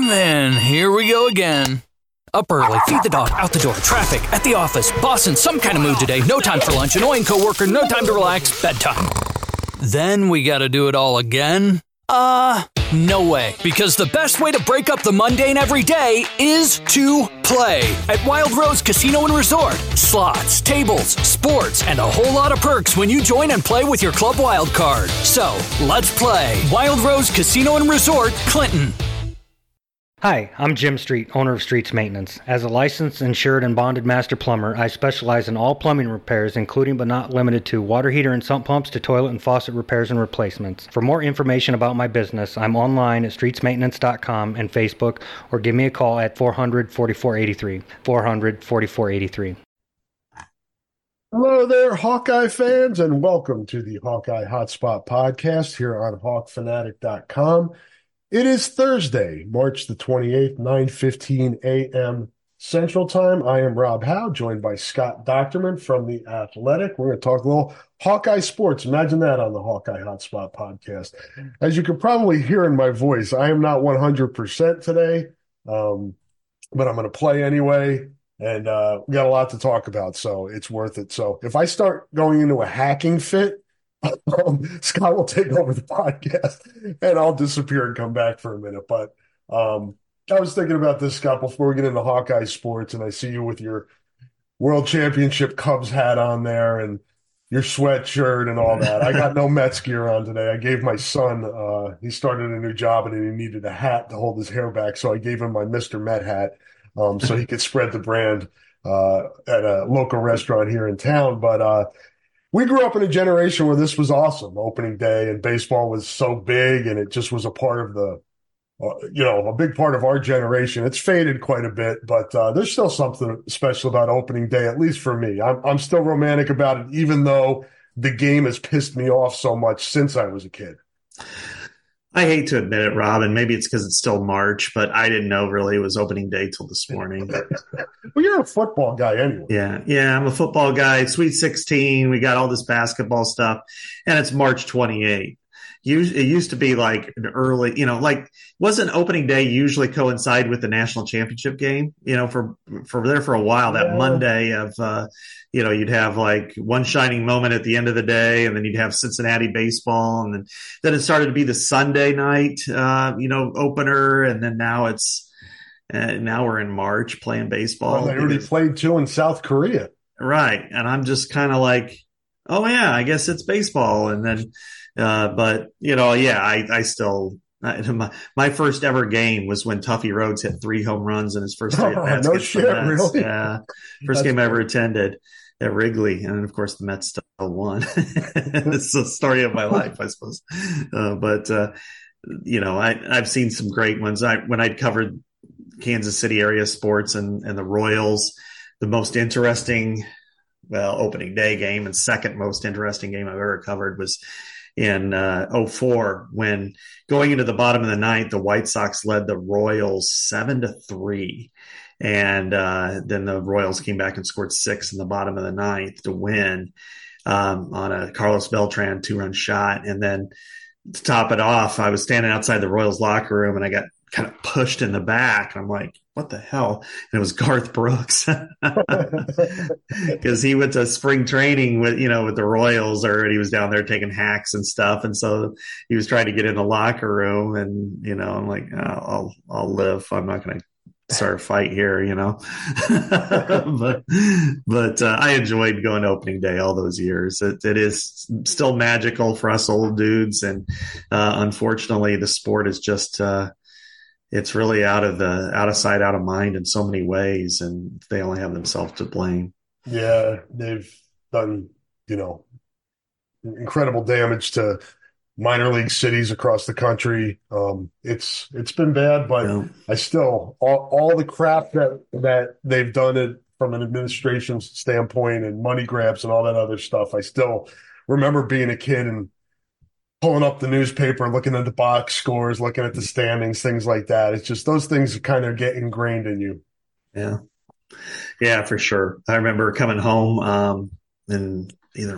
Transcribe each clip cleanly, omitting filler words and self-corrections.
Man, here we go again. Up early, feed the dog, out the door, traffic, at the office, boss in some kind of mood today, no time for lunch, annoying coworker, no time to relax, bedtime. Then we gotta do it all again? No way. Because the best way to break up the mundane every day is to play at Wild Rose Casino and Resort. Slots, tables, sports, and a whole lot of perks when you join and play with your Club Wild card. So, let's play Wild Rose Casino and Resort, Clinton. Hi, I'm Jim Street, owner of Streets Maintenance. As a licensed, insured, and bonded master plumber, I specialize in all plumbing repairs, including but not limited to water heater and sump pumps to toilet and faucet repairs and replacements. For more information about my business, I'm online at streetsmaintenance.com and Facebook, or give me a call at 400-4483, 400-4483. Hello there, Hawkeye fans, and welcome to the Hawkeye Hotspot podcast here on HawkFanatic.com. It is Thursday, March the 28th, 9:15 a.m. Central Time. I am Rob Howe, joined by Scott Docterman from The Athletic. We're going to talk a little Hawkeye sports. Imagine that on the Hawkeye Hotspot podcast. As you can probably hear in my voice, I am not 100% today, but I'm going to play anyway, and we got a lot to talk about, so it's worth it. So if I start going into a hacking fit, Scott will take over the podcast and I'll disappear and come back for a minute. But I was thinking about this, Scott, before we get into Hawkeye sports, and I see you with your World Championship Cubs hat on there and your sweatshirt and all that. I got no Mets gear on today. I gave my son, he started a new job and he needed a hat to hold his hair back. So I gave him my Mr. Met hat so he could spread the brand at a local restaurant here in town. But we grew up in a generation where this was awesome, opening day, and baseball was so big, and it just was a part of the, a big part of our generation. It's faded quite a bit, but there's still something special about opening day, at least for me. I'm still romantic about it, even though the game has pissed me off so much since I was a kid. I hate to admit it, Rob, and maybe it's because it's still March, but I didn't know really it was opening day till this morning. Well, you're a football guy anyway. Yeah, I'm a football guy. Sweet 16, we got all this basketball stuff, and it's March 28th. It used to be like an early, wasn't opening day usually coincide with the national championship game? For a while, that Monday of, you'd have like one shining moment at the end of the day, and then you'd have Cincinnati baseball, and then it started to be the Sunday night, opener, and then now now we're in March playing baseball. Well, they already played two in South Korea. Right. And I'm just kind of like, oh yeah, I guess it's baseball. And then, I still, my first ever game was when Tuffy Rhodes hit 3 home runs in his first 3 at bats. No shit, really? Yeah. First game I ever attended at Wrigley. And of course the Mets still won. It's the story of my life, I suppose. I've seen some great ones. When I'd covered Kansas City area sports and the Royals, the most interesting, opening day game and second most interesting game I've ever covered was in 2004, when going into the bottom of the ninth, the White Sox led the Royals 7-3. And then the Royals came back and scored 6 in the bottom of the ninth to win on a Carlos Beltran 2-run shot. And then to top it off, I was standing outside the Royals locker room and I got kind of pushed in the back. And I'm like, what the hell? And it was Garth Brooks because he went to spring training with the Royals, or he was down there taking hacks and stuff. And so he was trying to get in the locker room, and, I'm like, oh, I'll live. I'm not going to start a fight here, but I enjoyed going to opening day all those years. It is still magical for us old dudes. And unfortunately the sport is just, it's really out of sight, out of mind in so many ways, and they only have themselves to blame. Yeah, they've done, incredible damage to minor league cities across the country. It's been bad, but I still all the crap that they've done it from an administration standpoint and money grabs and all that other stuff. I still remember being a kid and pulling up the newspaper, looking at the box scores, looking at the standings, things like that. It's just those things kind of get ingrained in you. Yeah. Yeah, for sure. I remember coming home in either,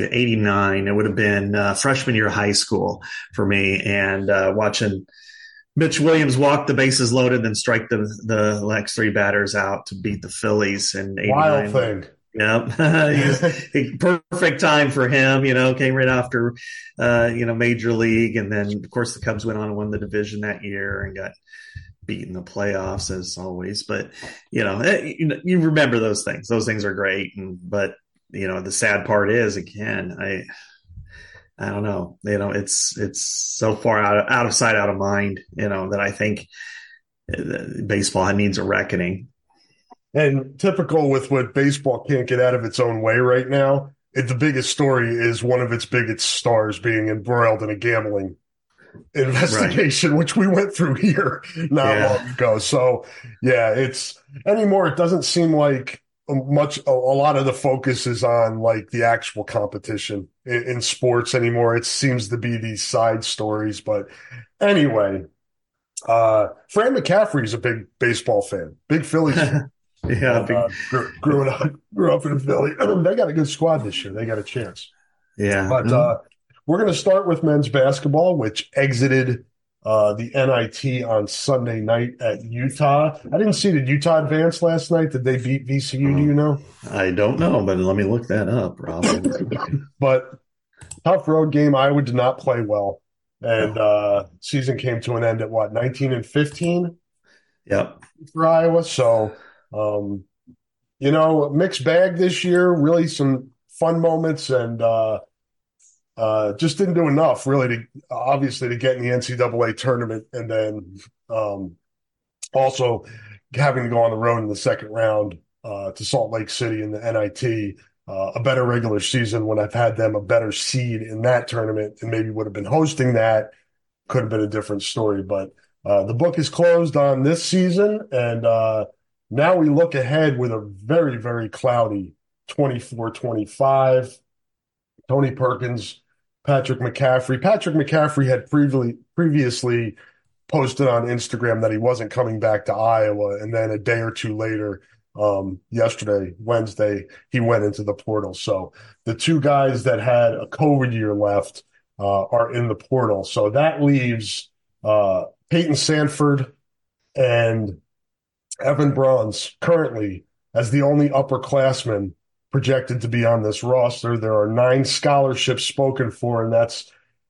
89, it would have been freshman year of high school for me, and watching Mitch Williams walked the bases loaded, then strike the next three batters out to beat the Phillies in '89. Wild thing. Yep. Perfect time for him, came right after, Major League. And then, of course, the Cubs went on and won the division that year and got beat in the playoffs as always. But, you remember those things. Those things are great. But the sad part is, again, I don't know. It's so far out of sight, out of mind. That I think baseball needs a reckoning. And typical with what baseball can't get out of its own way right now, the biggest story is one of its biggest stars being embroiled in a gambling investigation, right, which we went through here not long ago. So, it's anymore. It doesn't seem like a lot of the focus is on like the actual competition in sports anymore. It seems to be these side stories. But anyway, Fran McCaffrey is a big baseball fan, big Phillies fan. Grew up in Philly. They got a good squad this year. They got a chance. Yeah. But we're going to start with men's basketball, which exited the NIT on Sunday night at Utah. I didn't see, did Utah advance last night? Did they beat VCU? Do you know? I don't know, but let me look that up, Rob. But tough road game. Iowa did not play well. And season came to an end at 19-15? Yep. For Iowa. So, mixed bag this year, really some fun moments, and just didn't do enough really to get in the NCAA tournament, and then also having to go on the road in the second round to Salt Lake City in the NIT, a better regular season when I've had them a better seed in that tournament and maybe would have been hosting that. Could have been a different story, but the book is closed on this season, and now we look ahead with a very, very cloudy 24-25. Tony Perkins, Patrick McCaffrey. Patrick McCaffrey had previously posted on Instagram that he wasn't coming back to Iowa, and then a day or two later, yesterday, Wednesday, he went into the portal. So the two guys that had a COVID year left are in the portal. So that leaves Peyton Sanford and Evan Bronze currently as the only upperclassmen projected to be on this roster. There are 9 scholarships spoken for, and that's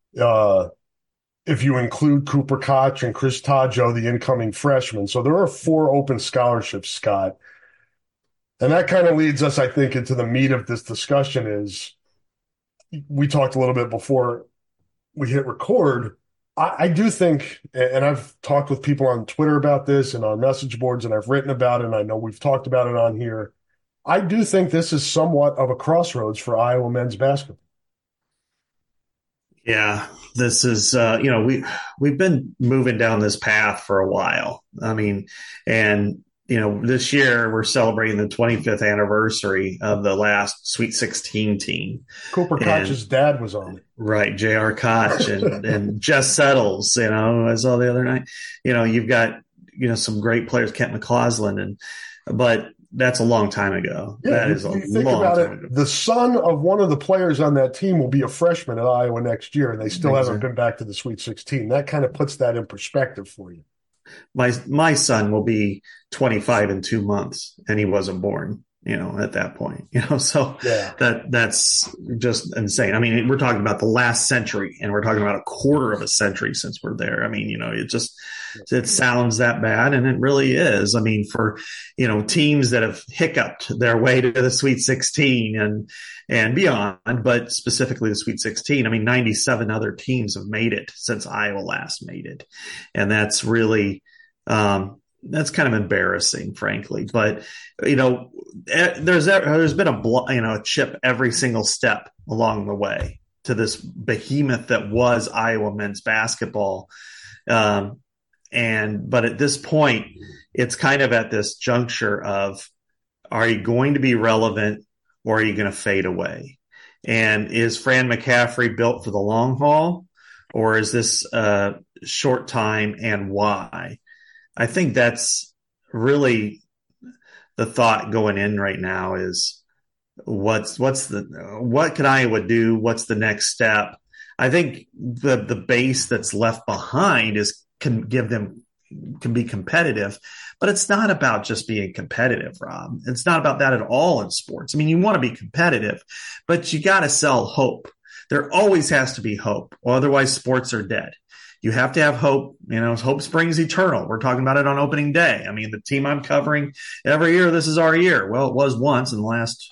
if you include Cooper Koch and Chris Taggio, the incoming freshmen. So there are 4 open scholarships, Scott. And that kind of leads us, I think, into the meat of this discussion is we talked a little bit before we hit record. I do think, and I've talked with people on Twitter about this and on message boards, and I've written about it, and I know we've talked about it on here. I do think this is somewhat of a crossroads for Iowa men's basketball. Yeah, this is, we've been moving down this path for a while. I mean, and this year we're celebrating the 25th anniversary of the last Sweet 16 team. Cooper Koch's dad was on it. Right, J.R. Koch and Jess Settles, I saw the other night. You've got, some great players, Kent McCausland, but that's a long time ago. Yeah, that is a think long about time it. ago. The son of one of the players on that team will be a freshman at Iowa next year, and they still haven't been back to the Sweet 16. That kind of puts that in perspective for you. My son will be 25 in 2 months, and he wasn't born, at that point, so that's just insane. I mean, we're talking about the last century, and we're talking about a quarter of a century since we're there. I mean, it sounds that bad, and it really is. I mean, for, teams that have hiccuped their way to the Sweet 16 and beyond, but specifically the Sweet 16, I mean, 97 other teams have made it since Iowa last made it. And that's really, that's kind of embarrassing, frankly. But, there's been a chip every single step along the way to this behemoth that was Iowa men's basketball. But at this point, it's kind of at this juncture of, are you going to be relevant or are you going to fade away? And is Fran McCaffrey built for the long haul, or is this short time, and why? I think that's really the thought going in right now is what can Iowa do? What's the next step? I think the base that's left behind is can be competitive, but it's not about just being competitive, Rob. It's not about that at all in sports. I mean, you want to be competitive, but you got to sell hope. There always has to be hope, or otherwise sports are dead. You have to have hope. Hope springs eternal. We're talking about it on opening day. I mean, the team I'm covering every year, this is our year. Well, it was once in the last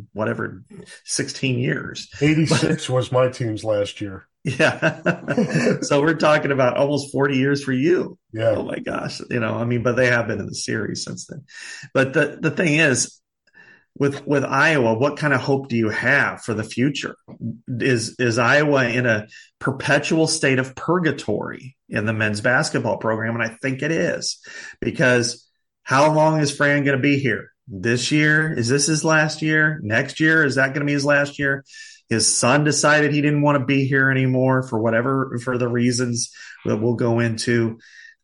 16 years. 86 was my team's last year. Yeah. So we're talking about almost 40 years for you. Yeah. Oh my gosh. But they have been in the series since then. But the thing is, with Iowa, what kind of hope do you have for the future? Is Iowa in a perpetual state of purgatory in the men's basketball program? And I think it is, because how long is Fran going to be here? This year? Is this his last year? Next year? Is that going to be his last year? His son decided he didn't want to be here anymore for the reasons that we'll go into.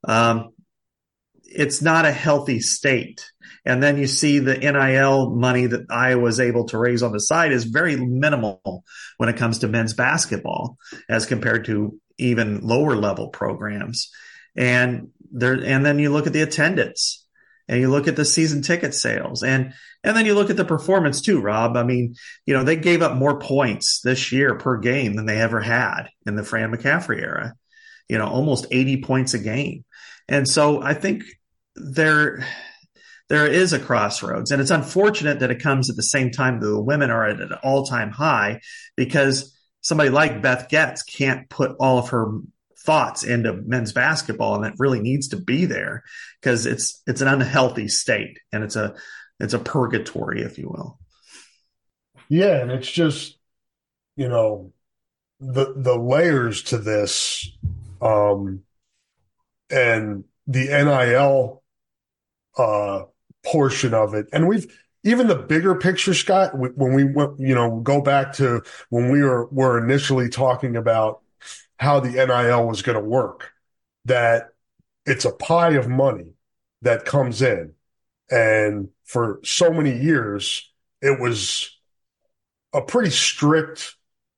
It's not a healthy state. And then you see the NIL money that Iowa was able to raise on the side is very minimal when it comes to men's basketball as compared to even lower level programs. And then you look at the attendance and you look at the season ticket sales and then you look at the performance too, Rob. I mean, they gave up more points this year per game than they ever had in the Fran McCaffery era, almost 80 points a game. And so I think there is a crossroads, and it's unfortunate that it comes at the same time that the women are at an all-time high, because somebody like Beth Getz can't put all of her thoughts into men's basketball, and it really needs to be there because it's an unhealthy state, and it's a purgatory, if you will. Yeah, and it's just, the layers to this, and the NIL portion of it. And even the bigger picture, Scott, when we went, go back to when we were initially talking about how the NIL was going to work, that it's a pie of money that comes in. And for so many years, it was a pretty strict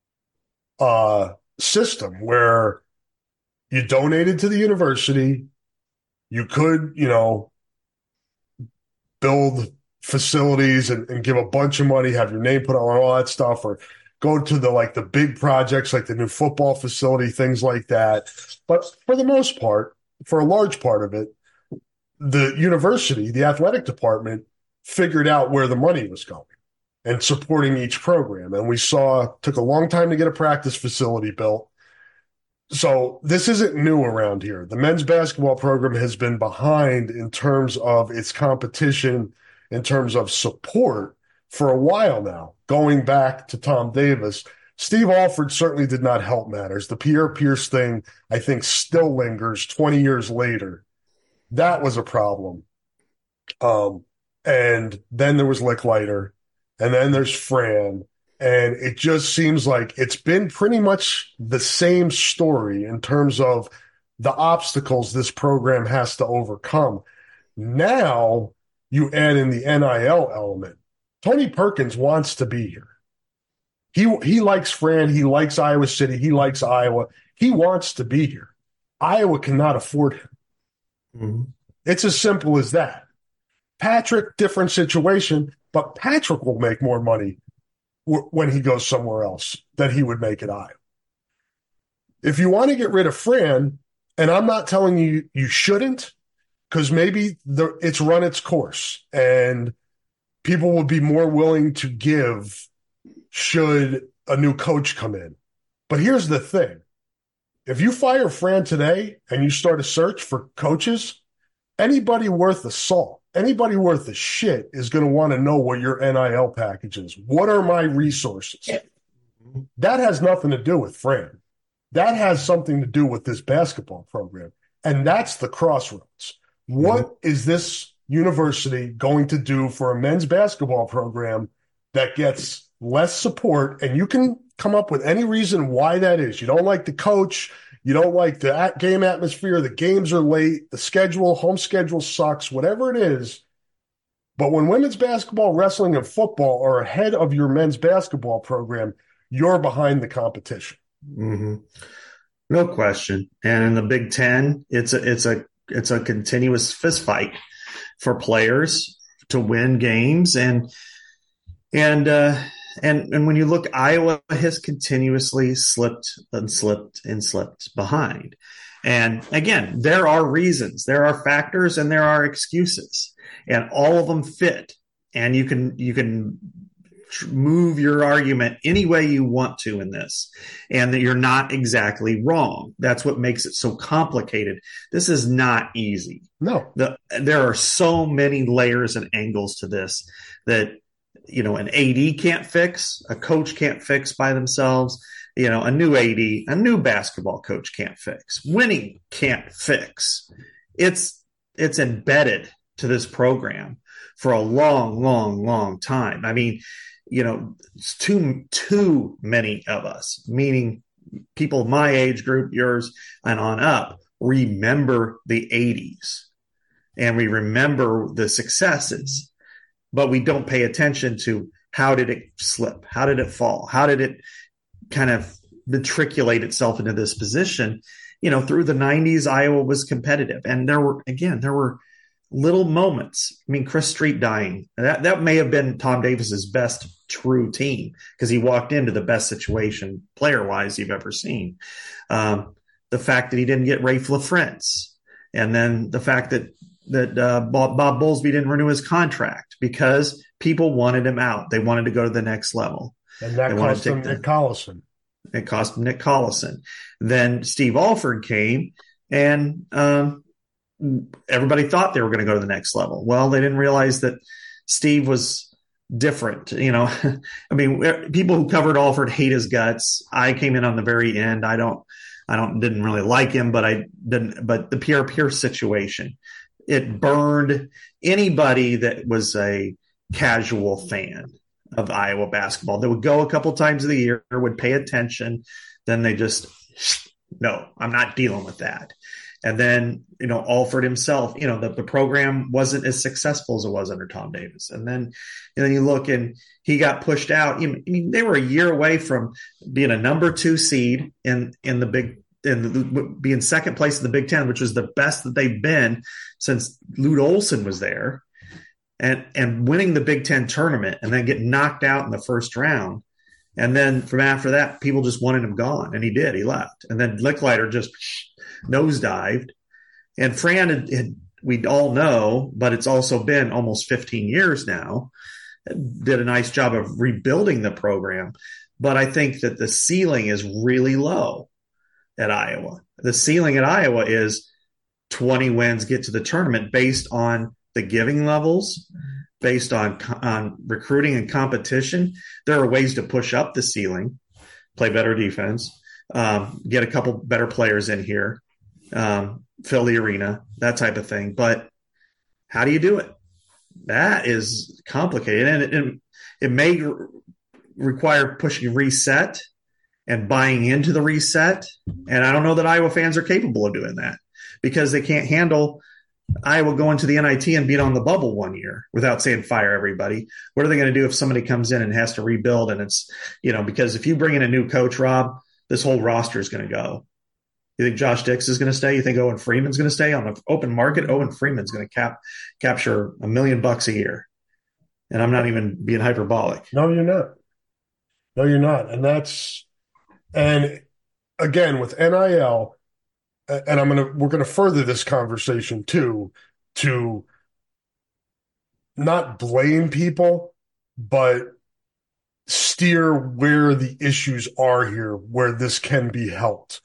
system where you donated to the university, you could, build facilities and give a bunch of money, have your name put on all that stuff, or go to the big projects like the new football facility, things like that. But for the most part, for a large part of it, the university, the athletic department, figured out where the money was going and supporting each program. And we took a long time to get a practice facility built. So this isn't new around here. The men's basketball program has been behind in terms of its competition, in terms of support for a while now, going back to Tom Davis. Steve Alford certainly did not help matters. The Pierre Pierce thing, I think, still lingers 20 years later. That was a problem. And then there was Licklider, and then there's Fran. And it just seems like it's been pretty much the same story in terms of the obstacles this program has to overcome. Now you add in the NIL element. Tony Perkins wants to be here. He likes Fran. He likes Iowa City. He likes Iowa. He wants to be here. Iowa cannot afford him. Mm-hmm. It's as simple as that. Patrick, different situation, but Patrick will make more money when he goes somewhere else than he would make at Iowa. If you want to get rid of Fran, and I'm not telling you you shouldn't, because maybe it's run its course and people will be more willing to give should a new coach come in. But here's the thing. If you fire Fran today and you start a search for coaches, anybody worth a salt, anybody worth a shit is going to want to know what your NIL package is. What are my resources? That has nothing to do with Fran. That has something to do with this basketball program. And that's the crossroads. What is this university going to do for a men's basketball program that gets less support? And you can come up with any reason why that is. You don't like the coach. You don't like the game atmosphere. The games are late. The schedule, home schedule sucks, whatever it is. But when women's basketball, wrestling, and football are ahead of your men's basketball program, you're behind the competition. Mm-hmm. No question. And in the Big Ten, it's a continuous fist fight for players to win games. And when you look, Iowa has continuously slipped and slipped and slipped behind. And again, there are reasons, there are factors, and there are excuses, and all of them fit. And you can move your argument any way you want to in this, and that you're not exactly wrong. That's what makes it so complicated. This is not easy. No, there are so many layers and angles to this that an AD can't fix, a coach can't fix by themselves. A new AD, a new basketball coach can't fix. Winning can't fix. It's embedded to this program for a long, long, long time. I mean, it's too many of us, meaning people of my age group, yours, and on up, remember the 80s, and we remember the successes, but we don't pay attention to how did it slip? How did it fall? How did it kind of matriculate itself into this position? Through the 90s, Iowa was competitive, and there were little moments. I mean, Chris Street dying, that may have been Tom Davis's best true team, because he walked into the best situation player-wise you've ever seen. The fact that he didn't get Rafe LaFrentz, and then the fact that Bob Bowlesby didn't renew his contract because people wanted him out. They wanted to go to the next level. And that cost him Nick Collison. It cost him Nick Collison. Then Steve Alford came, and everybody thought they were going to go to the next level. Well, they didn't realize that Steve was different. I mean, people who covered Alford hate his guts. I came in on the very end. I didn't really like him, but the Pierre Pierce situation, it burned anybody that was a casual fan of Iowa basketball that would go a couple times of the year, would pay attention. Then they just, no, I'm not dealing with that. And then, Alford himself, the program wasn't as successful as it was under Tom Davis. And then you look, and he got pushed out. I mean, they were a year away from being a number 2 seed being second place in the Big Ten, which was the best that they've been since Lute Olson was there, and winning the Big Ten tournament, and then get knocked out in the first round. And then from after that, people just wanted him gone, and he did. He left. And then Licklider just nosedived. And Fran, we all know, but it's also been almost 15 years now, did a nice job of rebuilding the program. But I think that the ceiling is really low at Iowa. The ceiling at Iowa is 20 wins, get to the tournament, based on the giving levels, based on recruiting and competition. There are ways to push up the ceiling, play better defense, get a couple better players in here, fill the arena, that type of thing. But how do you do it? That is complicated, and it may require pushing reset and buying into the reset. And I don't know that Iowa fans are capable of doing that, because they can't handle Iowa going to the NIT and being on the bubble one year without saying fire everybody. What are they going to do if somebody comes in and has to rebuild? And it's, because if you bring in a new coach, Rob, this whole roster is going to go. You think Josh Dix is going to stay? You think Owen Freeman's going to stay on the open market? Owen Freeman's going to capture $1 million a year. And I'm not even being hyperbolic. No, you're not. No, you're not. And again, with NIL, and we're going to further this conversation too, to not blame people, but steer where the issues are here, where this can be helped.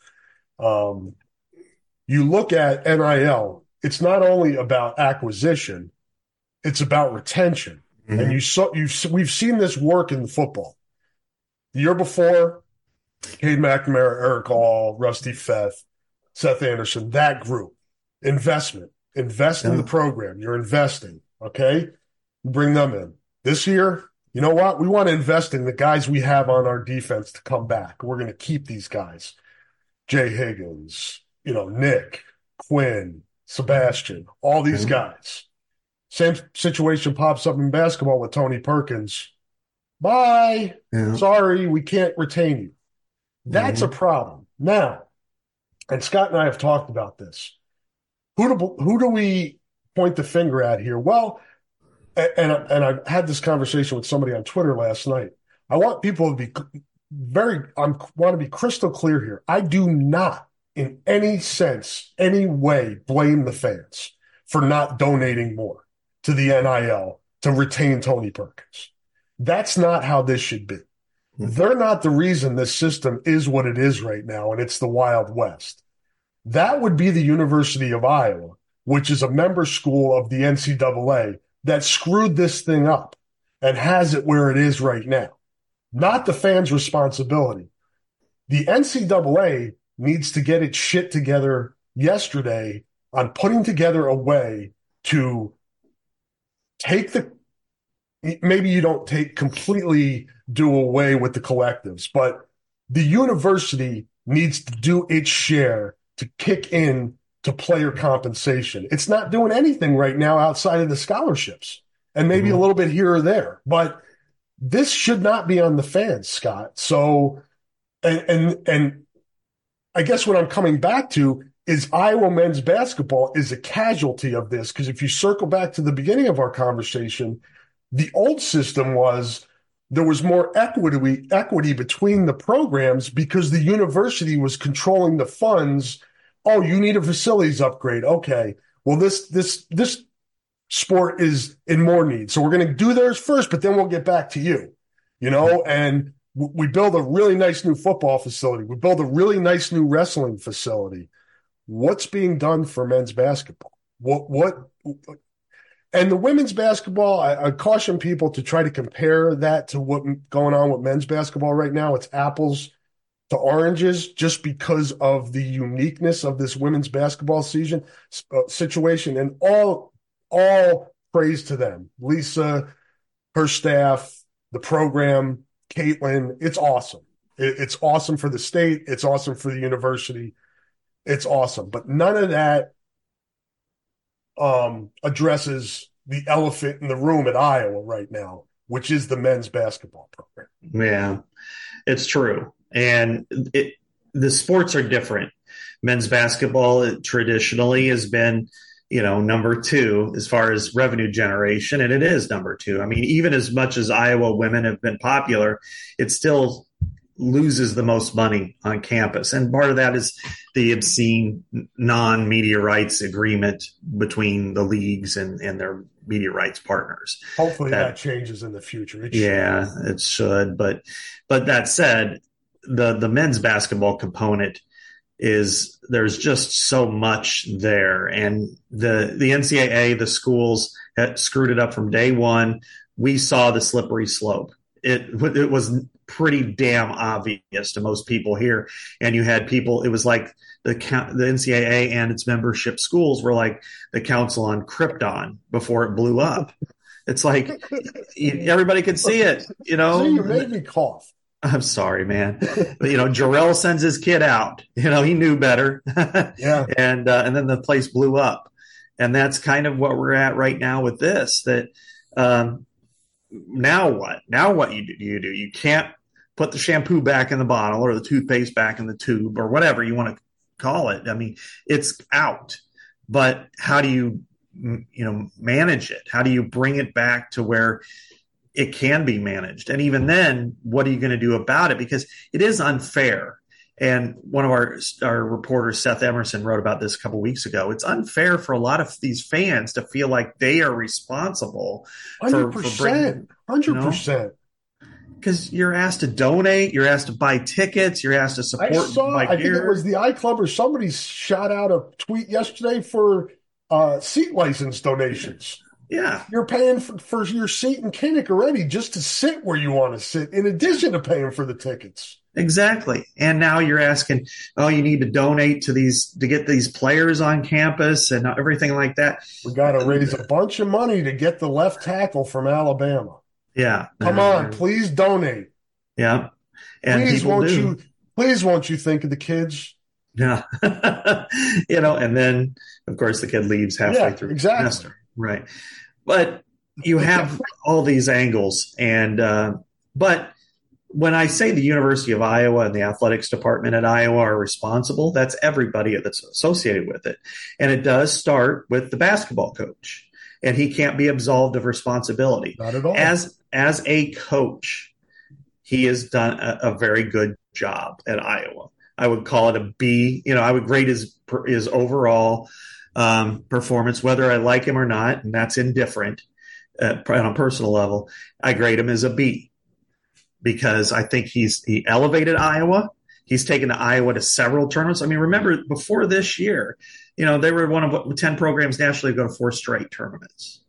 You look at NIL, it's not only about acquisition, it's about retention. Mm-hmm. And we've seen this work in football. The year before, Cade McNamara, Eric Hall, Rusty Feth, Seth Anderson, that group. Invest in the program. You're investing, okay? Bring them in. This year, you know what? We want to invest in the guys we have on our defense to come back. We're going to keep these guys. Jay Higgins, Nick, Quinn, Sebastian, all these guys. Same situation pops up in basketball with Tony Perkins. Bye. Yeah. Sorry, we can't retain you. That's a problem. Now, and Scott and I have talked about this. Who do we point the finger at here? Well, and I had this conversation with somebody on Twitter last night. I want people to be want to be crystal clear here. I do not, in any sense, any way, blame the fans for not donating more to the NIL to retain Tony Perkins. That's not how this should be. They're not the reason this system is what it is right now, and it's the Wild West. That would be the University of Iowa, which is a member school of the NCAA, that screwed this thing up and has it where it is right now. Not the fans' responsibility. The NCAA needs to get its shit together yesterday on putting together a way to take maybe you don't completely do away with the collectives, but the university needs to do its share to kick in to player compensation. It's not doing anything right now outside of the scholarships and maybe a little bit here or there, but this should not be on the fans, Scott. So, and I guess what I'm coming back to is Iowa men's basketball is a casualty of this, because if you circle back to the beginning of our conversation, the old system was there was more equity between the programs because the university was controlling the funds. Oh, you need a facilities upgrade. Okay. Well, this sport is in more need. So we're going to do theirs first, but then we'll get back to you, and we build a really nice new football facility. We build a really nice new wrestling facility. What's being done for men's basketball? And the women's basketball, I caution people to try to compare that to what's going on with men's basketball right now. It's apples to oranges just because of the uniqueness of this women's basketball situation. And all praise to them. Lisa, her staff, the program, Caitlin, it's awesome. It's awesome for the state. It's awesome for the university. It's awesome. But none of that addresses the elephant in the room at Iowa right now, which is the men's basketball program. Yeah, it's true. And the sports are different. Men's basketball traditionally has been, number two as far as revenue generation, and it is number two. I mean, even as much as Iowa women have been popular, it still loses the most money on campus. And part of that is the obscene non-media rights agreement between the leagues and their media rights partners. Hopefully that changes in the future. It should. But that said, the men's basketball component is there's just so much there. And the NCAA, the schools had screwed it up from day one. We saw the slippery slope. It was pretty damn obvious to most people here. And you had people, it was like the NCAA and its membership schools were like the council on Krypton before it blew up. It's like everybody could see it, So you made me cough. I'm sorry, man. But, Jarrell sends his kid out. He knew better. Yeah. And then the place blew up. And that's kind of what we're at right now with this, that now what? Now what do? You can't put the shampoo back in the bottle or the toothpaste back in the tube or whatever you want to call it. I mean, it's out. But how do you manage it? How do you bring it back to where it can be managed? And even then, what are you going to do about it? Because it is unfair. And one of our reporters, Seth Emerson, wrote about this a couple of weeks ago. It's unfair for a lot of these fans to feel like they are responsible 100%. 100%. Because you're asked to donate, you're asked to buy tickets, you're asked to support. I think it was the iClub or somebody shot out a tweet yesterday for seat license donations. Yeah. You're paying for your seat in Kinnick already just to sit where you want to sit, in addition to paying for the tickets. Exactly. And now you're asking, you need to donate to get these players on campus and everything like that. We got to raise a bunch of money to get the left tackle from Alabama. Yeah. Come on, please donate. Yeah. And please won't you think of the kids? Yeah. And then of course the kid leaves halfway through the semester. Right. But you have all these angles but when I say the University of Iowa and the athletics department at Iowa are responsible, that's everybody that's associated with it. And it does start with the basketball coach, and he can't be absolved of responsibility. Not at all. As a coach, he has done a very good job at Iowa. I would call it a B. I would grade his overall performance, whether I like him or not, and that's indifferent on a personal level. I grade him as a B, because I think he elevated Iowa. He's taken Iowa to several tournaments. I mean, remember, before this year, they were one of 10 programs nationally to go to 4 straight tournaments.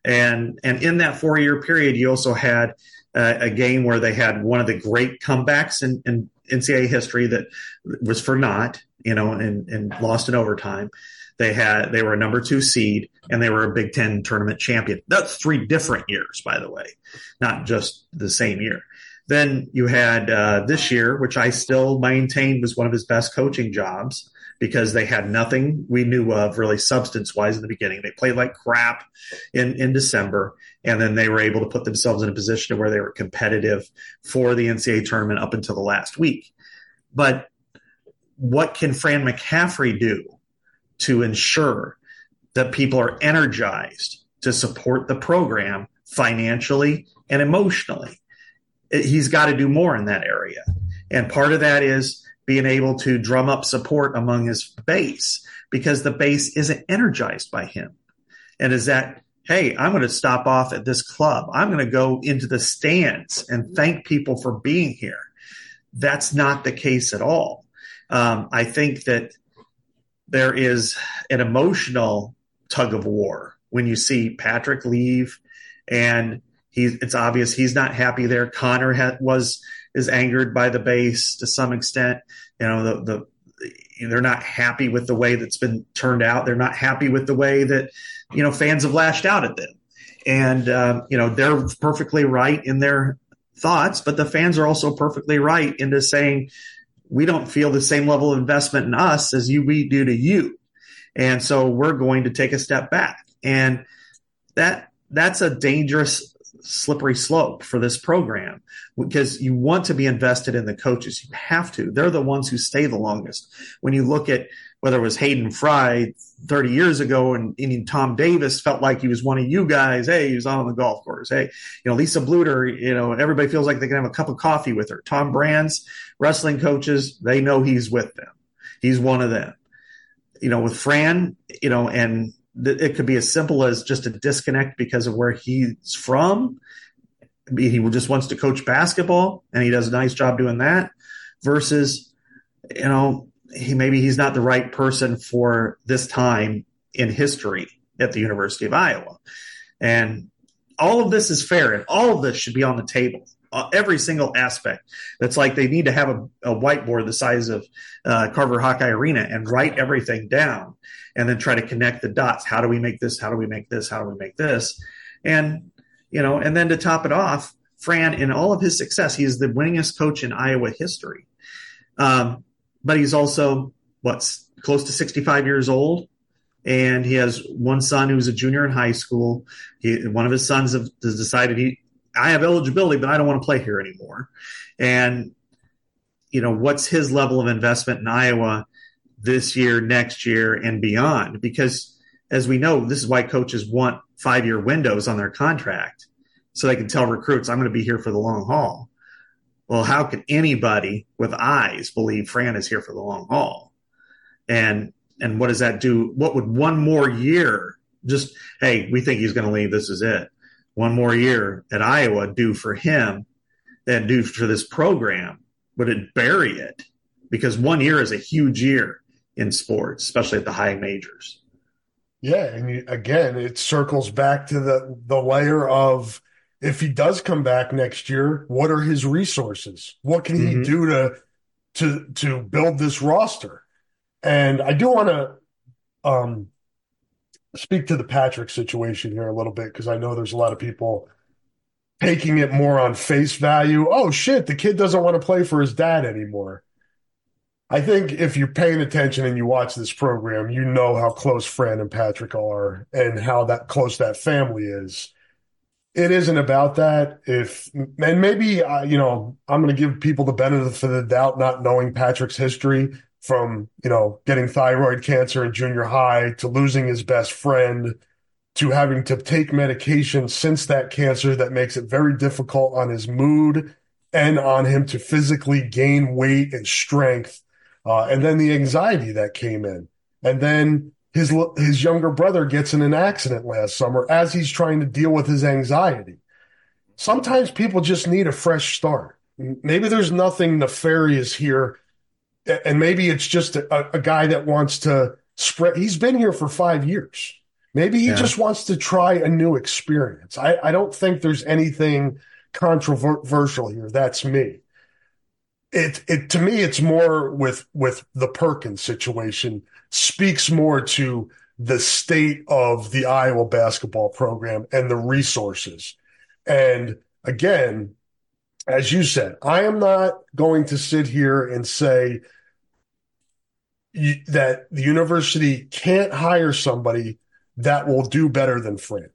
And in that 4-year period, you also had a game where they had one of the great comebacks in NCAA history that was for naught, and lost in overtime. They were a number 2 seed, and they were a Big Ten tournament champion. That's 3 different years, by the way, not just the same year. Then you had this year, which I still maintain was one of his best coaching jobs, because they had nothing we knew of really substance-wise in the beginning. They played like crap in December, and then they were able to put themselves in a position where they were competitive for the NCAA tournament up until the last week. But what can Fran McCaffery do to ensure that people are energized to support the program financially and emotionally? He's got to do more in that area. And part of that is being able to drum up support among his base, because the base isn't energized by him. And is that, hey, I'm going to stop off at this club. I'm going to go into the stands and thank people for being here. That's not the case at all. I think that there is an emotional tug of war when you see Patrick leave, and it's obvious he's not happy there. Connor is angered by the base to some extent. They're not happy with the way that's been turned out. They're not happy with the way that fans have lashed out at them, and they're perfectly right in their thoughts. But the fans are also perfectly right into saying, we don't feel the same level of investment in us as we do to you, and so we're going to take a step back. And that's a dangerous, slippery slope for this program, because you want to be invested in the coaches. You have to. They're the ones who stay the longest. When you look at whether it was Hayden Fry 30 years ago, and Tom Davis felt like he was one of you guys. Hey, he was on the golf course. Hey, Lisa Bluter, everybody feels like they can have a cup of coffee with her. Tom Brands, wrestling coaches, they know he's with them. He's one of them. With Fran, and it could be as simple as just a disconnect because of where he's from. He just wants to coach basketball, and he does a nice job doing that, versus, he's not the right person for this time in history at the University of Iowa. And all of this is fair, and all of this should be on the table. Every single aspect. That's like they need to have a whiteboard the size of Carver Hawkeye Arena and write everything down, and then try to connect the dots. How do we make this? How do we make this? How do we make this? And, and then to top it off, Fran, in all of his success, he is the winningest coach in Iowa history. But he's also, close to 65 years old. And he has one son who's a junior in high school. One of his sons has decided I have eligibility, but I don't want to play here anymore. And, what's his level of investment in Iowa this year, next year, and beyond? Because as we know, this is why coaches want 5-year windows on their contract, so they can tell recruits, I'm going to be here for the long haul. Well, how can anybody with eyes believe Fran is here for the long haul? And what does that do? What would one more year, just, hey, we think he's going to leave, this is it. One more year at Iowa do for him and do for this program? Would it bury it? Because 1 year is a huge year in sports, especially at the high majors. Yeah, and again, it circles back to the layer of, if he does come back next year, what are his resources? What can he do to build this roster? And I do want to speak to the Patrick situation here a little bit, because I know there's a lot of people taking it more on face value. Oh, shit, the kid doesn't want to play for his dad anymore. I think if you're paying attention and you watch this program, you know how close Fran and Patrick are and how that close that family is. it isn't about that. And maybe, I'm going to give people the benefit of the doubt, not knowing Patrick's history from, getting thyroid cancer in junior high to losing his best friend to having to take medication since that cancer that makes it very difficult on his mood and on him to physically gain weight and strength. And then the anxiety that came in. And then his younger brother gets in an accident last summer as he's trying to deal with his anxiety. Sometimes people just need a fresh start. Maybe there's nothing nefarious here, and maybe it's just a guy that wants to spread. He's been here for 5 years. Maybe he just wants to try a new experience. I don't think there's anything controversial here. That's me. It to me, it's more with the Perkins situation, speaks more to the state of the Iowa basketball program and the resources. And again, as you said, I am not going to sit here and say that the university can't hire somebody that will do better than Fran.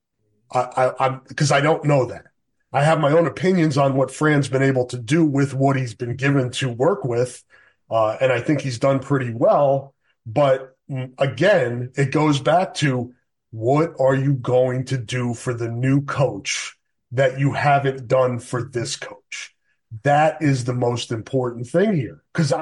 Because I don't know that. I have my own opinions on what Fran's been able to do with what he's been given to work with. And I think he's done pretty well. But again, it goes back to, what are you going to do for the new coach that you haven't done for this coach? That is the most important thing here. Because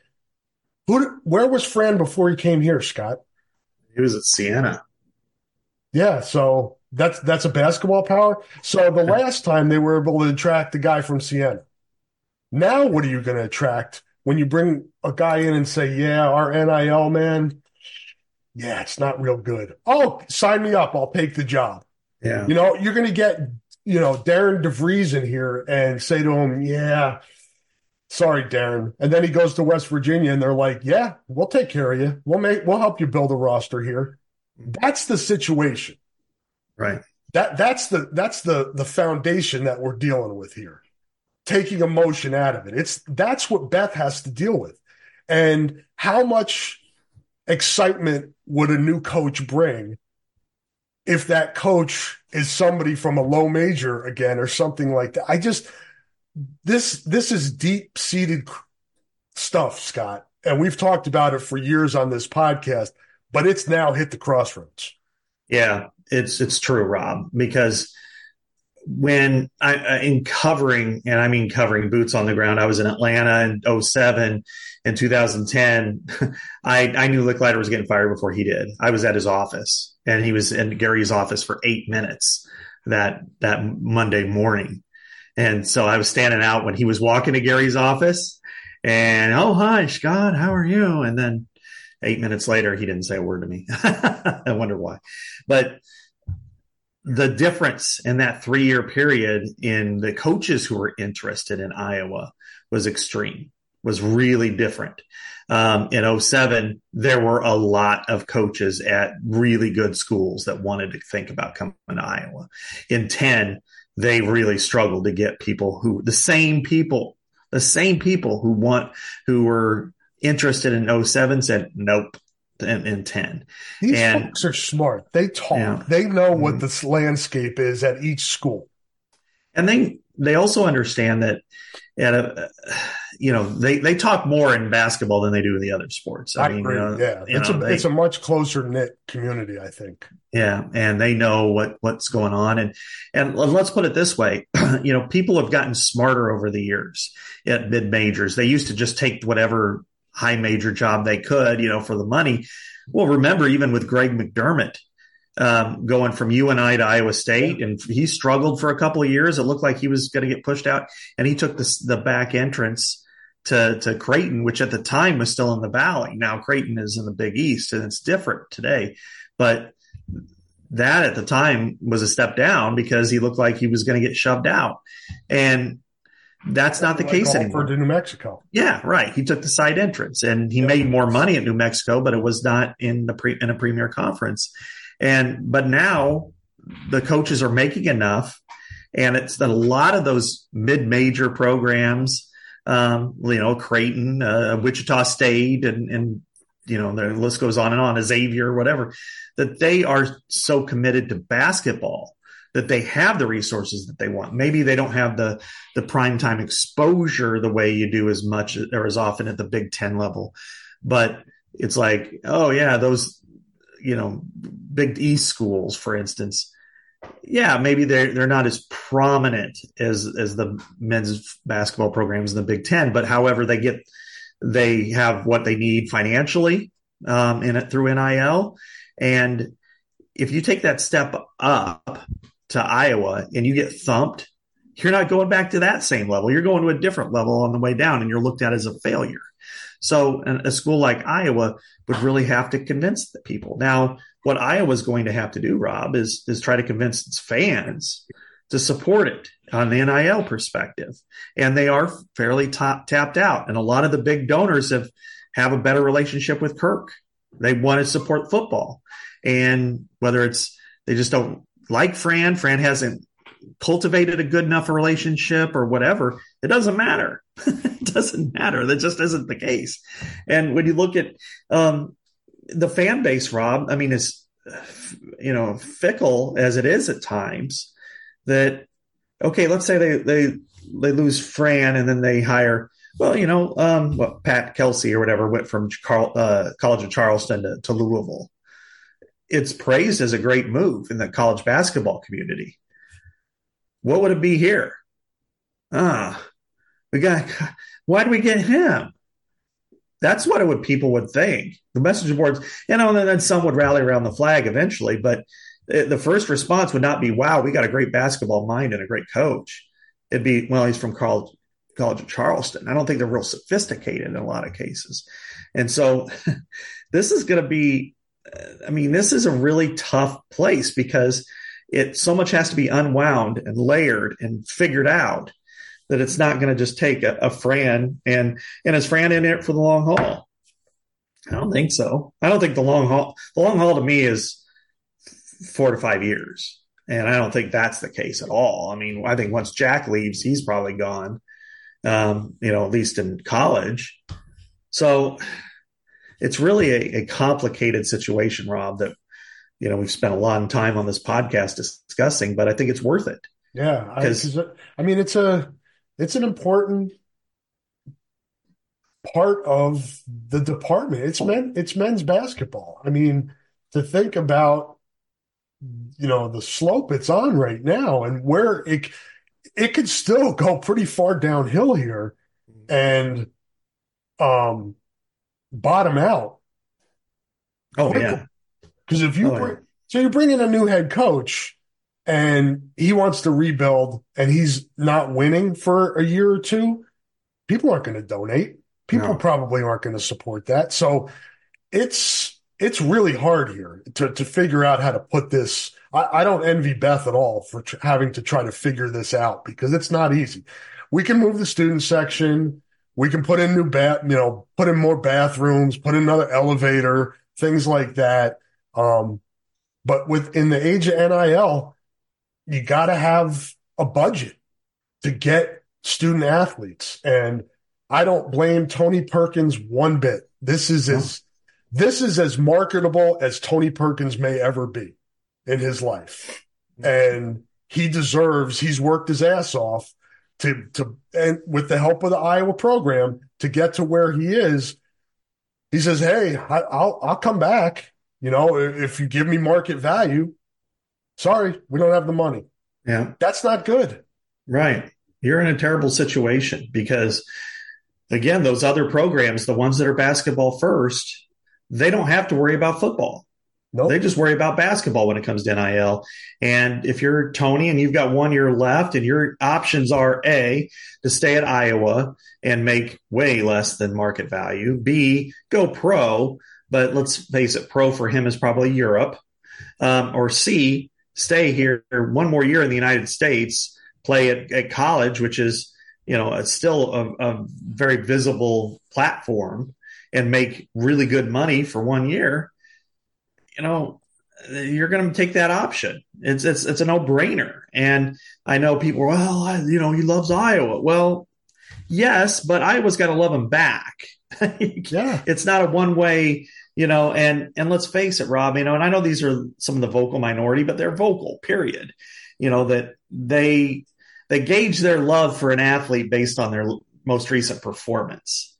where was Fran before he came here, Scott? He was at Siena. Yeah, so that's a basketball power. So the last time they were able to attract the guy from Siena. Now what are you going to attract when you bring a guy in and say, yeah, our NIL man, yeah, it's not real good. Oh, sign me up. I'll take the job. Yeah. You're going to get, Darren DeVries in here and say to him, yeah, sorry, Darren. And then he goes to West Virginia and they're like, yeah, we'll take care of you. We'll help you build a roster here. That's the situation. Right. That's the foundation that we're dealing with here. Taking emotion out of it. That's what Beth has to deal with. And how much excitement would a new coach bring if that coach is somebody from a low major again or something like that? This is deep-seated stuff, Scott. And we've talked about it for years on this podcast, but it's now hit the crossroads. Yeah, it's true, Rob, because when in covering, and I mean covering boots on the ground, I was in Atlanta in 2007. In 2010, I knew Licklider was getting fired before he did. I was at his office, and he was in Gary's office for 8 minutes that Monday morning. And so I was standing out when he was walking to Gary's office, and, oh, hi, Scott, how are you? And then 8 minutes later, he didn't say a word to me. I wonder why. But the difference in that 3-year period in the coaches who were interested in Iowa was extreme, was really different. In 2007, there were a lot of coaches at really good schools that wanted to think about coming to Iowa. In 2010, they really struggled to get people the same people who were interested in 2007 said nope in 2010. These folks are smart. They talk. Yeah. They know what this landscape is at each school. And they also understand that they talk more in basketball than they do in the other sports. I mean, agree. It's a much closer knit community, I think. Yeah, and they know what's going on, and let's put it this way: people have gotten smarter over the years at mid majors. They used to just take whatever high major job they could, for the money. Well, remember, even with Greg McDermott, going from UNI to Iowa State, and he struggled for a couple of years. It looked like he was going to get pushed out, and he took the back entrance to Creighton, which at the time was still in the Valley. Now Creighton is in the Big East, and it's different today. But that at the time was a step down because he looked like he was going to get shoved out, and that's not the case anymore. To New Mexico. Yeah, right. He took the side entrance, and he made more money at New Mexico, but it was not in a premier conference. But now the coaches are making enough, and it's a lot of those mid-major programs, Creighton, Wichita State, and the list goes on and on, Xavier, whatever, that they are so committed to basketball that they have the resources that they want. Maybe they don't have the primetime exposure the way you do as much or as often at the Big Ten level. But it's like, oh, yeah, those, Big East schools, for instance, yeah, maybe they're not as prominent as the men's basketball programs in the Big Ten, but however they have what they need financially in it through NIL. And if you take that step up to Iowa and you get thumped, you're not going back to that same level. You're going to a different level on the way down, and you're looked at as a failure. So a school like Iowa would really have to convince the people. Now, what Iowa's going to have to do, Rob, is try to convince its fans to support it on the NIL perspective. And they are fairly tapped out. And a lot of the big donors have a better relationship with Kirk. They want to support football. And whether it's they just don't like Fran hasn't cultivated a good enough relationship or whatever, it doesn't matter. It doesn't matter. That just isn't the case. And when you look at the fan base, Rob, I mean, it's, fickle as it is at times that, okay, let's say they lose Fran and then they hire, Pat Kelsey or whatever went from College of Charleston to Louisville. It's praised as a great move in the college basketball community. What would it be here? Why do we get him? That's what people would think. The message boards, and then some would rally around the flag eventually, but the first response would not be, wow, we got a great basketball mind and a great coach. It'd be, well, he's from College of Charleston. I don't think they're real sophisticated in a lot of cases. And so this is going to be, this is a really tough place because so much has to be unwound and layered and figured out that it's not going to just take a Fran and is Fran in it for the long haul? I don't think so. I don't think the long haul to me is 4 to 5 years. And I don't think that's the case at all. I mean, I think once Jack leaves, he's probably gone, at least in college. So it's really a complicated situation, Rob, that, we've spent a lot of time on this podcast discussing, but I think it's worth it. Yeah. It's an important part of the department. It's men's basketball. I mean, to think about, the slope it's on right now and where it could still go pretty far downhill here and bottom out. Oh, yeah. Because if you bring in a new head coach and he wants to rebuild and he's not winning for a year or two, people aren't going to donate. People probably aren't going to support that. So it's really hard here to figure out how to put this. I don't envy Beth at all for having to try to figure this out because it's not easy. We can move the student section. We can put in put in more bathrooms, put in another elevator, things like that. But in the age of NIL, you got to have a budget to get student athletes. And I don't blame Tony Perkins one bit. This is as marketable as Tony Perkins may ever be in his life. And he's worked his ass off and with the help of the Iowa program to get to where he is. He says, hey, I'll come back. If you give me market value, sorry, we don't have the money. Yeah. That's not good. Right. You're in a terrible situation because, again, those other programs, the ones that are basketball first, they don't have to worry about football. Nope. They just worry about basketball when it comes to NIL. And if you're Tony and you've got 1 year left and your options are A, to stay at Iowa and make way less than market value, B, go pro, but let's face it, pro for him is probably Europe, or C, stay here 1 more year in the United States, play at college, which is, it's still a very visible platform, and make really good money for 1 year. You're going to take that option. It's a no-brainer. And I know people, he loves Iowa. Well, yes, but Iowa's got to love him back. Yeah. It's not a one-way, and let's face it, Rob, and I know these are some of the vocal minority, but they're vocal, period. That they gauge their love for an athlete based on their most recent performance.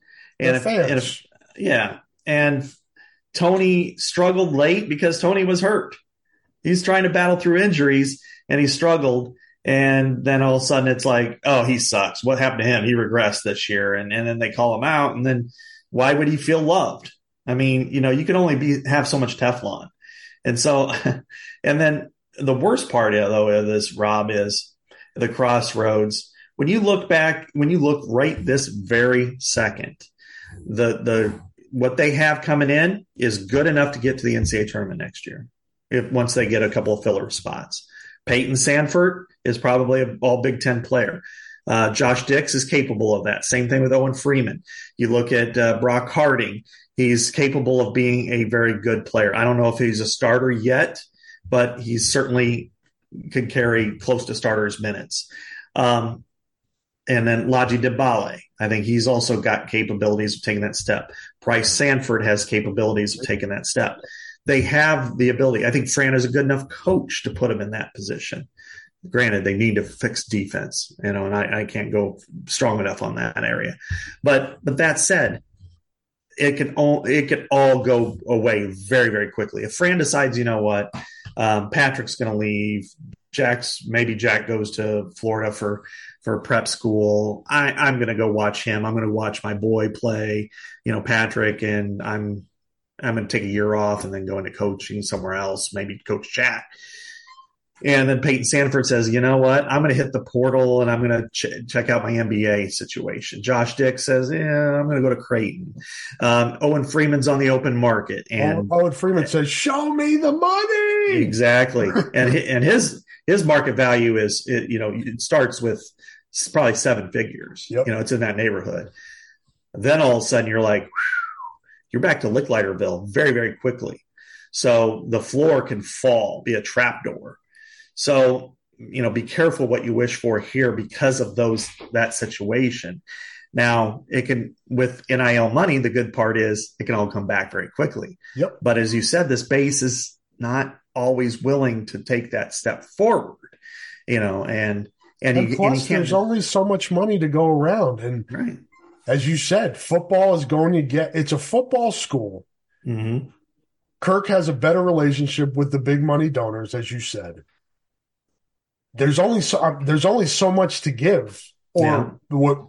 And Tony struggled late because Tony was hurt. He's trying to battle through injuries and he struggled. And then all of a sudden it's like, oh, he sucks. What happened to him? He regressed this year. And then they call him out. And then why would he feel loved? I mean, you can only have so much Teflon. And so, and then the worst part of this, Rob, is the crossroads. When you look right this very second, what they have coming in is good enough to get to the NCAA tournament next year. Once they get a couple of filler spots. Peyton Sanford is probably an all Big Ten player. Josh Dix is capable of that. Same thing with Owen Freeman. You look at Brock Harding. He's capable of being a very good player. I don't know if he's a starter yet, but he certainly could carry close to starters minutes. And then Laji Debale. I think he's also got capabilities of taking that step. Bryce Sanford has capabilities of taking that step. They have the ability. I think Fran is a good enough coach to put him in that position. Granted, they need to fix defense, and I can't go strong enough on that area. But that said, it could all go away very, very quickly. If Fran decides, Patrick's going to leave, maybe Jack goes to Florida for prep school. I'm going to go watch him. I'm going to watch my boy play, Patrick, and I'm going to take a year off and then go into coaching somewhere else, maybe coach Jack. And then Peyton Sanford says, you know what? I'm going to hit the portal and I'm going to check out my NBA situation. Josh Dix says, I'm going to go to Creighton. Owen Freeman's on the open market. And Owen Freeman says, show me the money. Exactly. and his market value is, it starts with probably 7 figures. Yep. It's in that neighborhood. Then all of a sudden you're like, you're back to Lickliderville very, very quickly. So the floor can fall, be a trapdoor. So, be careful what you wish for here because of that situation. Now, it can, with NIL money, the good part is it can all come back very quickly. Yep. But as you said, this base is not always willing to take that step forward, and plus there's only so much money to go around. And right. As you said, football is it's a football school. Mm-hmm. Kirk has a better relationship with the big money donors, as you said. There's only so much to give. So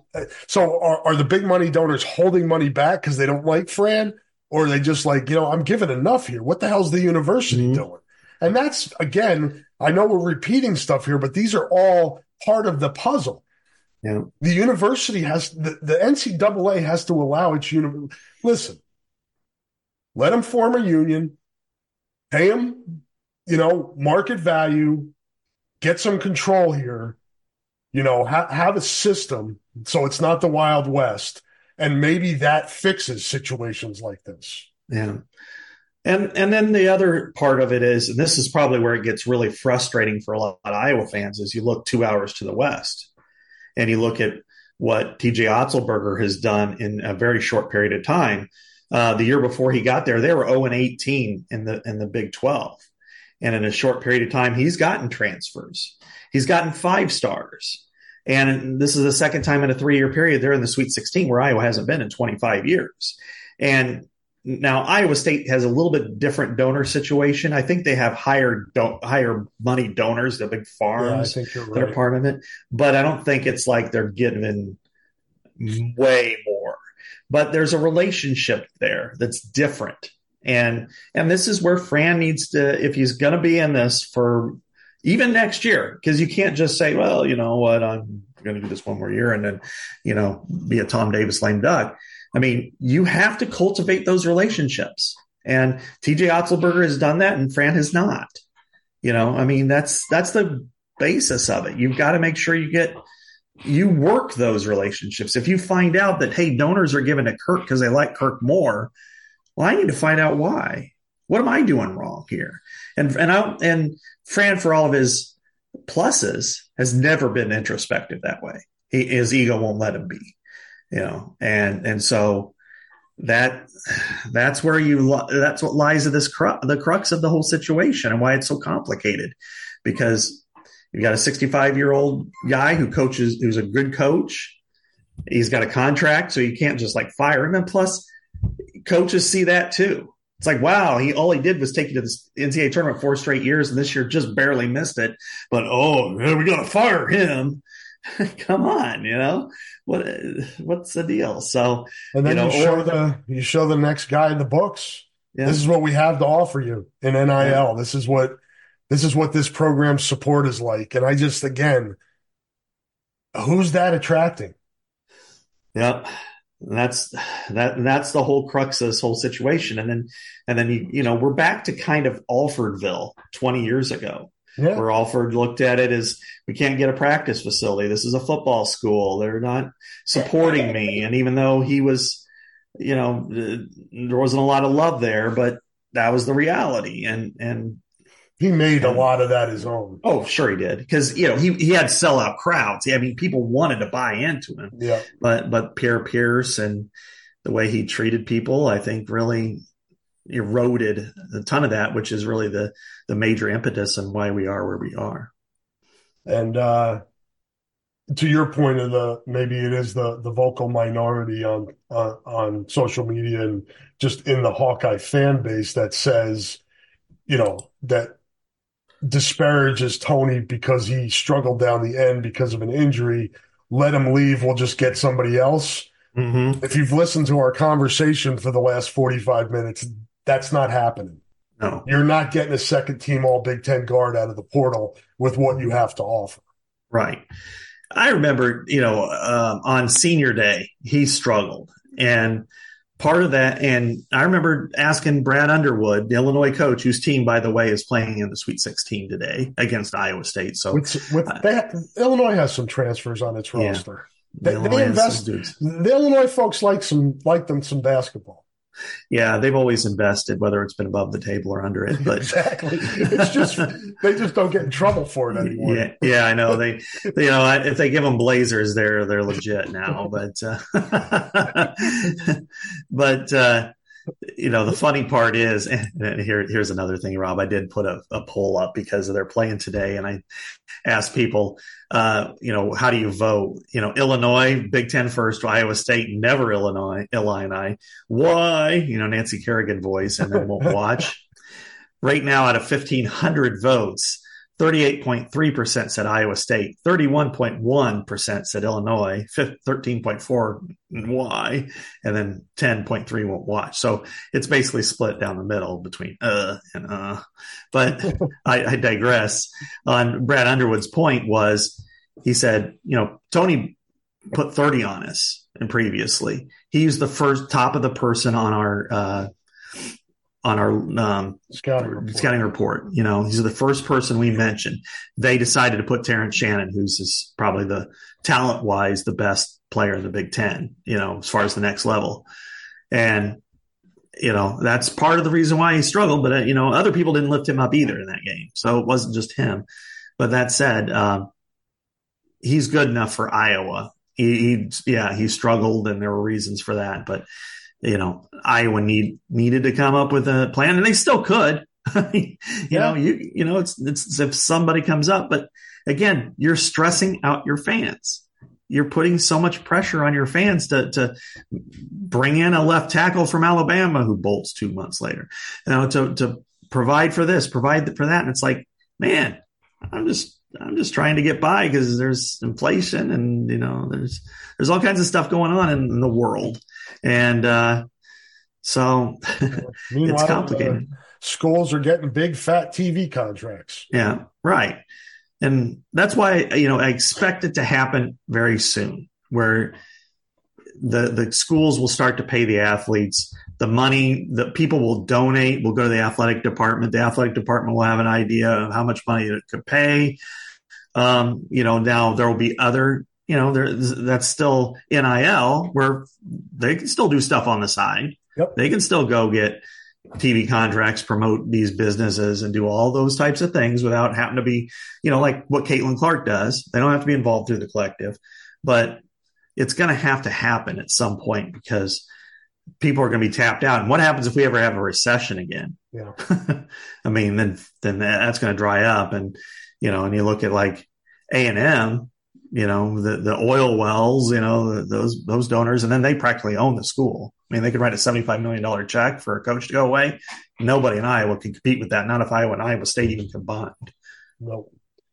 are the big money donors holding money back because they don't like Fran? Or are they just like, I'm giving enough here. What the hell's the university doing? And that's, again, I know we're repeating stuff here, but these are all part of the puzzle. Yeah. The university the NCAA has to allow its listen, let them form a union, pay them, market value, get some control here, have a system so it's not the Wild West. And maybe that fixes situations like this. Yeah. And then the other part of it is, and this is probably where it gets really frustrating for a lot of Iowa fans, is you look 2 hours to the west and you look at what TJ Otzelberger has done in a very short period of time. The year before he got there, they were 0-18 in the Big 12. And in a short period of time, he's gotten transfers. He's gotten 5 stars. And this is the second time in a 3-year period they're in the Sweet 16, where Iowa hasn't been in 25 years. And now Iowa State has a little bit different donor situation. I think they have higher money donors, the big farms I think you're right. that are part of it. But I don't think it's like they're getting way more. But there's a relationship there that's different. And this is where Fran needs to, if he's going to be in this for even next year, because you can't just say, well, you know what, I'm going to do this one more year and then, be a Tom Davis lame duck. I mean, you have to cultivate those relationships. And TJ Otzelberger has done that and Fran has not. That's the basis of it. You've got to make sure you work those relationships. If you find out that, hey, donors are giving to Kirk because they like Kirk more, well, I need to find out why. What am I doing wrong here? And Fran, for all of his pluses, has never been introspective that way. His ego won't let him be, and so that's where that's what lies at the crux of the whole situation and why it's so complicated, because you've got a 65-year-old guy who's a good coach. He's got a contract, so you can't just like fire him. And plus, coaches see that too. It's like, wow, all he did was take you to the NCAA tournament 4 straight years, and this year just barely missed it. But we got to fire him. Come on, what's the deal? So, and then you show the next guy in the books. Yeah. This is what we have to offer you in NIL. Yeah. This is what this program's support is like. And I just, again, who's that attracting? Yep. That's the whole crux of this whole situation. And then we're back to kind of Alfordville 20 years ago, where Alford looked at it as, we can't get a practice facility. This is a football school. They're not supporting me. And even though he was, there wasn't a lot of love there, but that was the reality. And he made a lot of that his own. Oh, sure he did. Because, he had sellout crowds. I mean, people wanted to buy into him. Yeah. But Pierre Pierce and the way he treated people, I think, really eroded a ton of that, which is really the major impetus and why we are where we are. And to your point of maybe it is the vocal minority on social media and just in the Hawkeye fan base that says, that disparages Tony because he struggled down the end because of an injury. Let him leave. We'll just get somebody else. Mm-hmm. If you've listened to our conversation for the last 45 minutes, that's not happening. No, you're not getting a second team all Big Ten guard out of the portal with what you have to offer. Right. I remember, on senior day, he struggled. And part of that, and I remember asking Brad Underwood, the Illinois coach, whose team, by the way, is playing in the Sweet 16 today against Iowa State. So Illinois has some transfers on its roster. Yeah, they invest. The Illinois folks like them some basketball. Yeah, they've always invested, whether it's been above the table or under it. But exactly, it's just they just don't get in trouble for it anymore. Yeah, I know they. If they give them Blazers, they're legit now. But the funny part is, and here's another thing, Rob. I did put a poll up because they're playing today, and I asked people, how do you vote? Illinois, Big Ten first, Iowa State, never Illinois. Why? Nancy Kerrigan voice, and then won't watch. Right now, out of 1,500 votes, 38.3% said Iowa State, 31.1% said Illinois, 13.4% why, and then 10.3% won't watch. So it's basically split down the middle between and. But I digress. On Brad Underwood's point was, he said, Tony put 30 on us, and previously he was the first top of the person on our scouting report. He's the first person we mentioned. They decided to put Terrence Shannon, who's probably the talent wise the best player in the Big Ten, as far as the next level. And, that's part of the reason why he struggled. But, other people didn't lift him up either in that game. So it wasn't just him. But that said, he's good enough for Iowa. He struggled, and there were reasons for that. But Iowa needed to come up with a plan, and they still could. It's if somebody comes up, but again, you're stressing out your fans. You're putting so much pressure on your fans to bring in a left tackle from Alabama who bolts 2 months later, to provide for this, provide for that, and it's like, man, I'm just trying to get by because there's inflation and there's all kinds of stuff going on in the world. And so it's complicated. Schools are getting big, fat TV contracts. Yeah, right. And that's why, I expect it to happen very soon, where the schools will start to pay the athletes. The money that people will donate will go to the athletic department. The athletic department will have an idea of how much money it could pay. Now there will be other that's still NIL, where they can still do stuff on the side. Yep. They can still go get TV contracts, promote these businesses, and do all those types of things without having to be, like what Caitlin Clark does. They don't have to be involved through the collective, but it's going to have to happen at some point because, people are going to be tapped out. And what happens if we ever have a recession again? Yeah. I mean, then that's going to dry up. And, and you look at like A&M, the oil wells, those donors, and then they practically own the school. I mean, they could write a $75 million check for a coach to go away. Nobody in Iowa can compete with that. Not if Iowa and Iowa State even combined. Nope.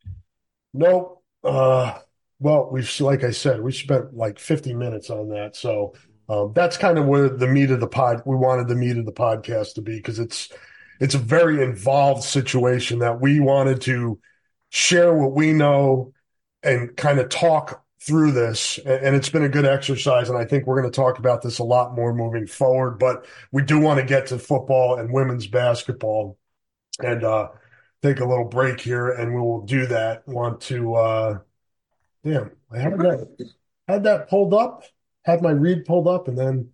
Well, like I said, we spent like 50 minutes on that. So that's kind of where the meat of the we wanted the meat of the podcast to be, because it's a very involved situation that we wanted to share what we know and kind of talk through this. And it's been a good exercise. And I think we're going to talk about this a lot more moving forward, but we do want to get to football and women's basketball and take a little break here, and we will do that. Want to, I had that pulled up, had my read pulled up, and then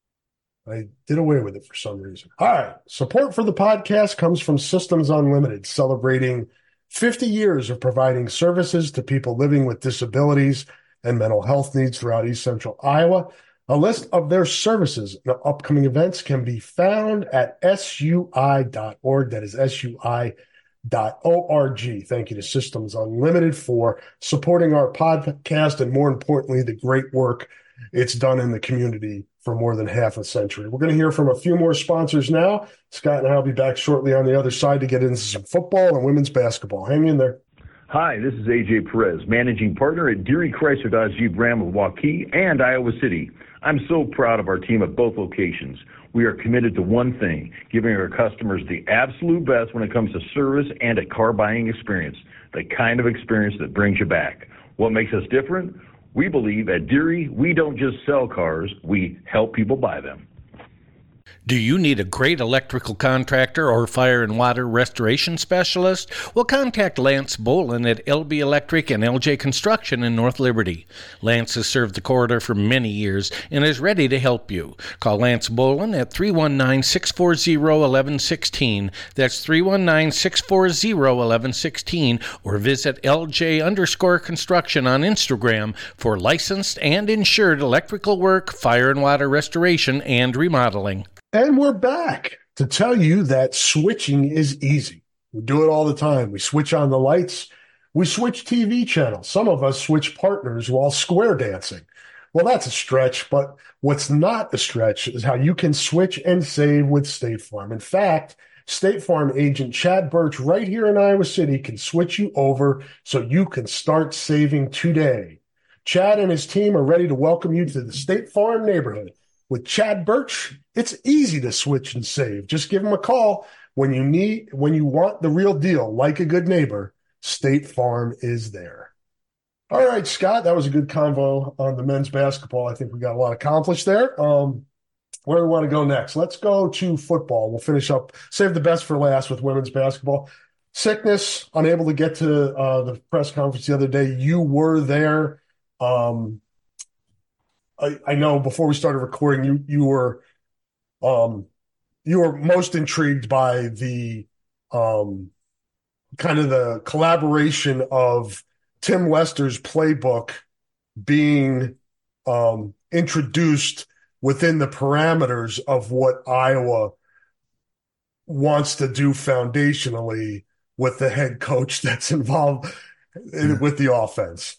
I did away with it for some reason. All right. Support for the podcast comes from Systems Unlimited, celebrating 50 years of providing services to people living with disabilities and mental health needs throughout East Central Iowa. A list of their services and upcoming events can be found at sui.org. That is sui.org. Thank you to Systems Unlimited for supporting our podcast and, more importantly, the great work it's done in the community for more than half a century. We're going to hear from a few more sponsors now. Scott and I will be back shortly on the other side to get into some football and women's basketball. Hang in there. Hi, this is AJ Perez, managing partner at Deary Chrysler Dodge Jeep Ram of Waukee and Iowa City. I'm so proud of our team at both locations. We are committed to one thing, giving our customers the absolute best when it comes to service and a car buying experience, the kind of experience that brings you back. What makes us different? We believe at Deary, we don't just sell cars, we help people buy them. Do you need a great electrical contractor or fire and water restoration specialist? Well, contact Lance Bolin at LB Electric and LJ Construction in North Liberty. Lance has served the corridor for many years and is ready to help you. Call Lance Bolin at 319-640-1116. That's 319-640-1116, or visit LJ_construction on Instagram for licensed and insured electrical work, fire and water restoration, and remodeling. And we're back to tell you that switching is easy. We do it all the time. We switch on the lights. We switch TV channels. Some of us switch partners while square dancing. Well, that's a stretch, but what's not a stretch is how you can switch and save with State Farm. In fact, State Farm agent Chad Birch right here in Iowa City can switch you over so you can start saving today. Chad and his team are ready to welcome you to the State Farm neighborhood. With Chad Birch, it's easy to switch and save. Just give him a call when you want the real deal. Like a good neighbor, State Farm is there. All right, Scott, that was a good convo on the men's basketball. I think we got a lot accomplished there. Where do we want to go next? Let's go to football. We'll finish up, save the best for last with women's basketball. Sickness, unable to get to the press conference the other day. You were there. I know before we started recording, you were most intrigued by the kind of the collaboration of Tim Lester's playbook being introduced within the parameters of what Iowa wants to do foundationally with the head coach that's involved with the offense.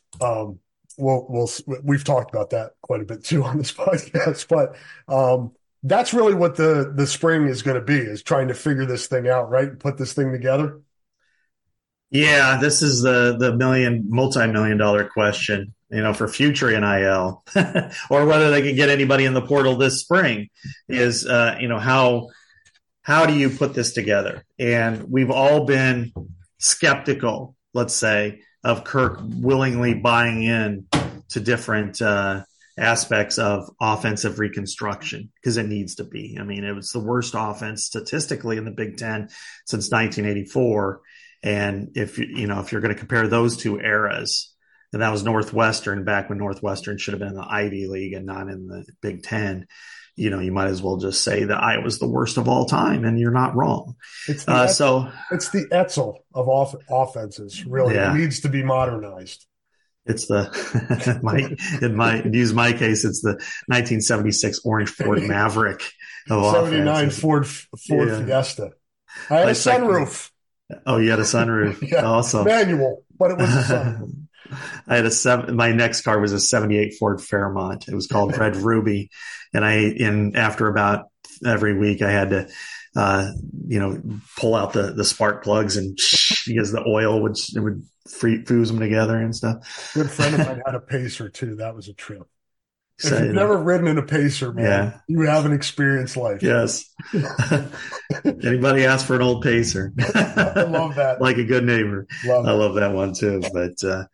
We've talked about that quite a bit too on this podcast, but that's really what the spring is going to be, is trying to figure this thing out, right? And put this thing together. Yeah, this is the multi-million-dollar question, for future NIL or whether they can get anybody in the portal this spring is, how do you put this together? And we've all been skeptical, let's say, of Kirk willingly buying in to different aspects of offensive reconstruction, because it needs to be. I mean, it was the worst offense statistically in the Big Ten since 1984. And if you're going to compare those two eras, and that was Northwestern back when Northwestern should have been in the Ivy League and not in the Big Ten, you might as well just say that Iowa's the worst of all time, and you're not wrong. It's the Etzel of offenses, really. Yeah. It needs to be modernized. It's the use my case, it's the 1976 orange Ford Maverick of 79 Ford Fiesta. I had a sunroof. Oh, you had a sunroof. Yeah, awesome. Manual, but it was a sunroof. I had my next car was a 78 Ford Fairmont. It was called Red Ruby. And after about every week I had to, pull out the spark plugs and because the oil would fuse them together and stuff. Good friend of mine had a Pacer too. That was a trip. If you've never ridden in a Pacer, man, you haven't experienced life. Yes. Anybody ask for an old Pacer? I love that. Like a good neighbor. I love that one too. But,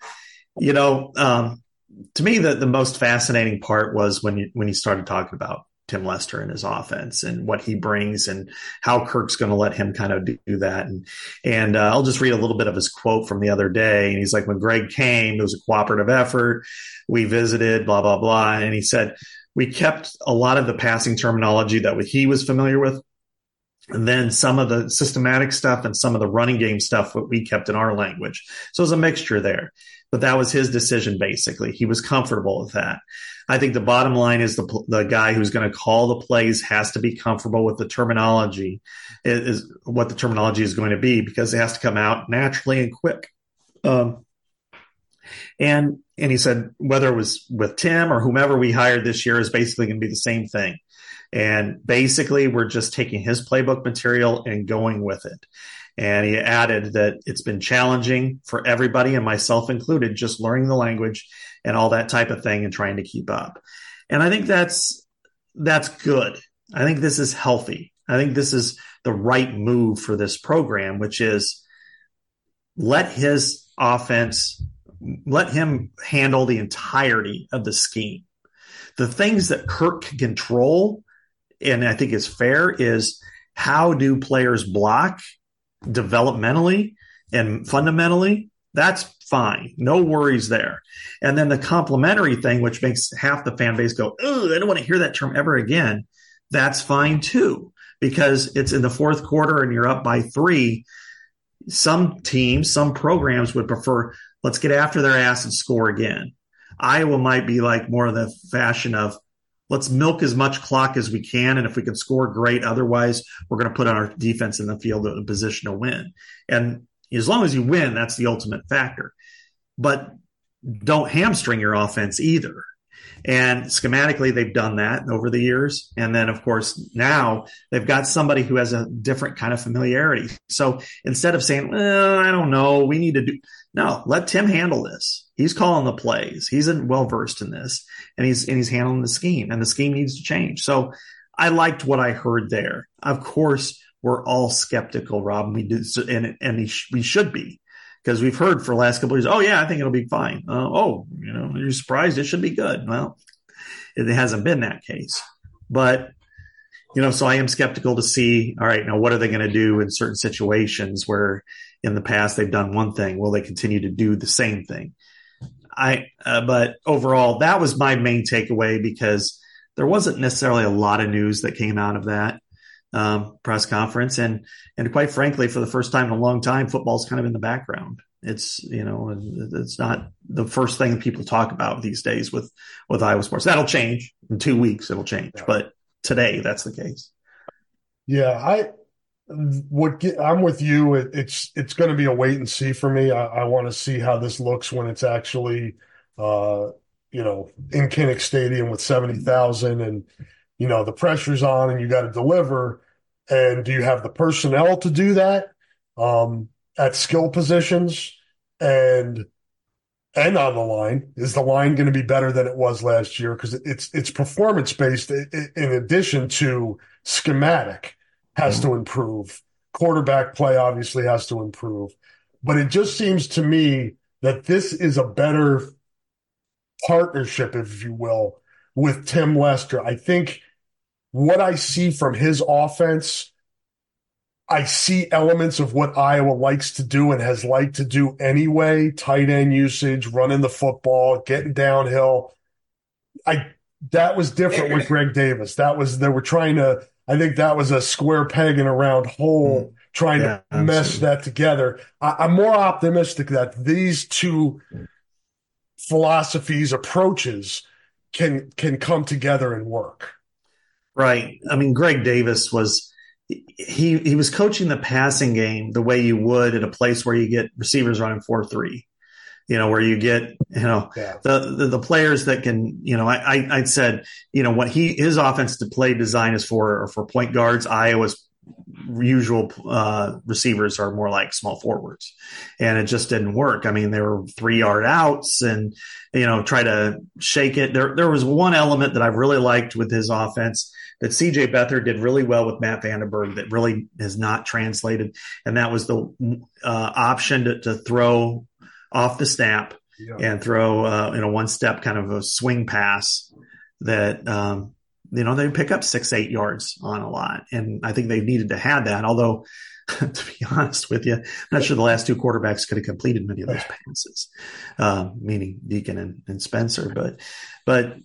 to me, the most fascinating part was when you started talking about Tim Lester and his offense and what he brings and how Kirk's going to let him kind of do that. And I'll just read a little bit of his quote from the other day. And he's like, when Greg came, it was a cooperative effort. We visited, blah, blah, blah. And he said, we kept a lot of the passing terminology that he was familiar with. And then some of the systematic stuff and some of the running game stuff that we kept in our language. So it was a mixture there. But that was his decision, basically. He was comfortable with that. I think the bottom line is the guy who's going to call the plays has to be comfortable with the terminology, is what the terminology is going to be, because it has to come out naturally and quick. And he said, whether it was with Tim or whomever we hired this year is basically going to be the same thing. And basically, we're just taking his playbook material and going with it. And he added that it's been challenging for everybody, and myself included, just learning the language and all that type of thing and trying to keep up. And I think that's good. I think this is healthy. I think this is the right move for this program, which is let his offense, let him handle the entirety of the scheme. The things that Kirk can control, and I think is fair, is how do players block developmentally and fundamentally. That's fine. No worries there. And then the complementary thing, which makes half the fan base go, oh, I don't want to hear that term ever again. That's fine too, because it's in the fourth quarter and you're up by 3. Some teams, some programs would prefer, let's get after their ass and score again. Iowa might be like more of the fashion of, let's milk as much clock as we can. And if we can score, great. Otherwise, we're going to put our defense in the field in a position to win. And as long as you win, that's the ultimate factor. But don't hamstring your offense either. And schematically, they've done that over the years. And then, of course, now they've got somebody who has a different kind of familiarity. So instead of saying, well, I don't know, we need to do – no, let Tim handle this. He's calling the plays. He's well-versed in this, and he's handling the scheme, and the scheme needs to change. So I liked what I heard there. Of course, we're all skeptical, Rob, and we should be, because we've heard for the last couple of years, oh, yeah, I think it'll be fine. You're surprised it should be good. Well, it hasn't been that case. But, so I am skeptical to see, all right, now what are they going to do in certain situations where in the past they've done one thing? Will they continue to do the same thing? But overall, that was my main takeaway, because there wasn't necessarily a lot of news that came out of that press conference. And quite frankly, for the first time in a long time, football's kind of in the background. It's, it's not the first thing that people talk about these days with Iowa sports. That'll change in 2 weeks. It'll change. Yeah. But today, that's the case. Yeah, I'm with you. It's going to be a wait and see for me. I want to see how this looks when it's actually, in Kinnick Stadium with 70,000 and, the pressure's on and you got to deliver. And do you have the personnel to do that at skill positions and on the line? Is the line going to be better than it was last year? Because it's performance based in addition to schematic. Has to improve. Quarterback play obviously has to improve. But it just seems to me that this is a better partnership, if you will, with Tim Lester. I think what I see from his offense, I see elements of what Iowa likes to do and has liked to do anyway. Tight end usage, running the football, getting downhill. That was different with Greg Davis. They were trying to, I think that was a square peg in a round hole, trying to mesh that together. I'm more optimistic that these two philosophies, approaches can come together and work. Right. I mean, Greg Davis he was coaching the passing game the way you would at a place where you get receivers running 4-3. Where you get, the players that can, I said, what his offensive play design is for point guards. Iowa's usual receivers are more like small forwards, and it just didn't work. I mean, there were 3-yard outs and, try to shake it. There was one element that I really liked with his offense that CJ Beathard did really well with Matt Vandenberg that really has not translated. And that was the option to throw off the snap and throw in a one-step kind of a swing pass that, they pick up 6-8 yards on a lot. And I think they needed to have that. Although, to be honest with you, I'm not sure the last two quarterbacks could have completed many of those passes, meaning Deacon and Spencer. But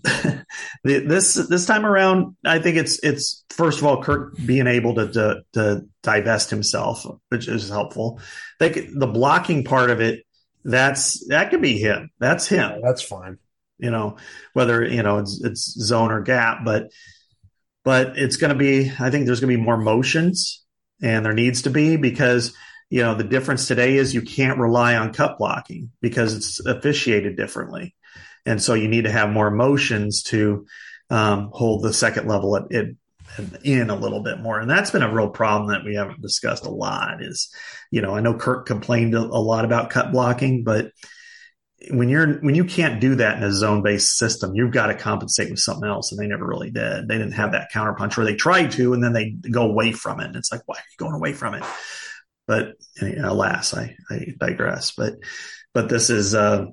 this time around, I think it's first of all, Kirk being able to divest himself, which is helpful. The blocking part of it, that could be him. That's him. Yeah, that's fine. Whether, it's zone or gap, but it's going to be, I think there's going to be more motions, and there needs to be, because, the difference today is you can't rely on cut blocking because it's officiated differently. And so you need to have more motions to hold the second level in a little bit more. And that's been a real problem that we haven't discussed a lot is, I know Kirk complained a lot about cut blocking, but when you can't do that in a zone-based system, you've got to compensate with something else. And they never really did. They didn't have that counterpunch, or they tried to, and then they go away from it. And it's like, why are you going away from it? But alas, I digress. But this is, that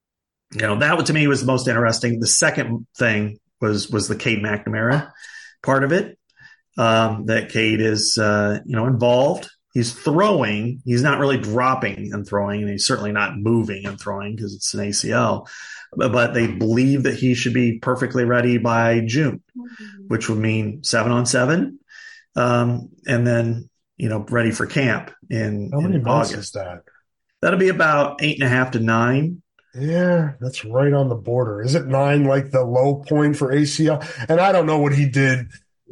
to me was the most interesting. The second thing was the Cade McNamara part of it. That Cade is, involved. He's throwing. He's not really dropping and throwing, and he's certainly not moving and throwing because it's an ACL. But they believe that he should be perfectly ready by June, which would mean 7-on-7, and then ready for camp in How many months August. is that? That'll be about 8.5 to 9. Yeah, that's right on the border. Is it 9 like the low point for ACL? And I don't know what he did.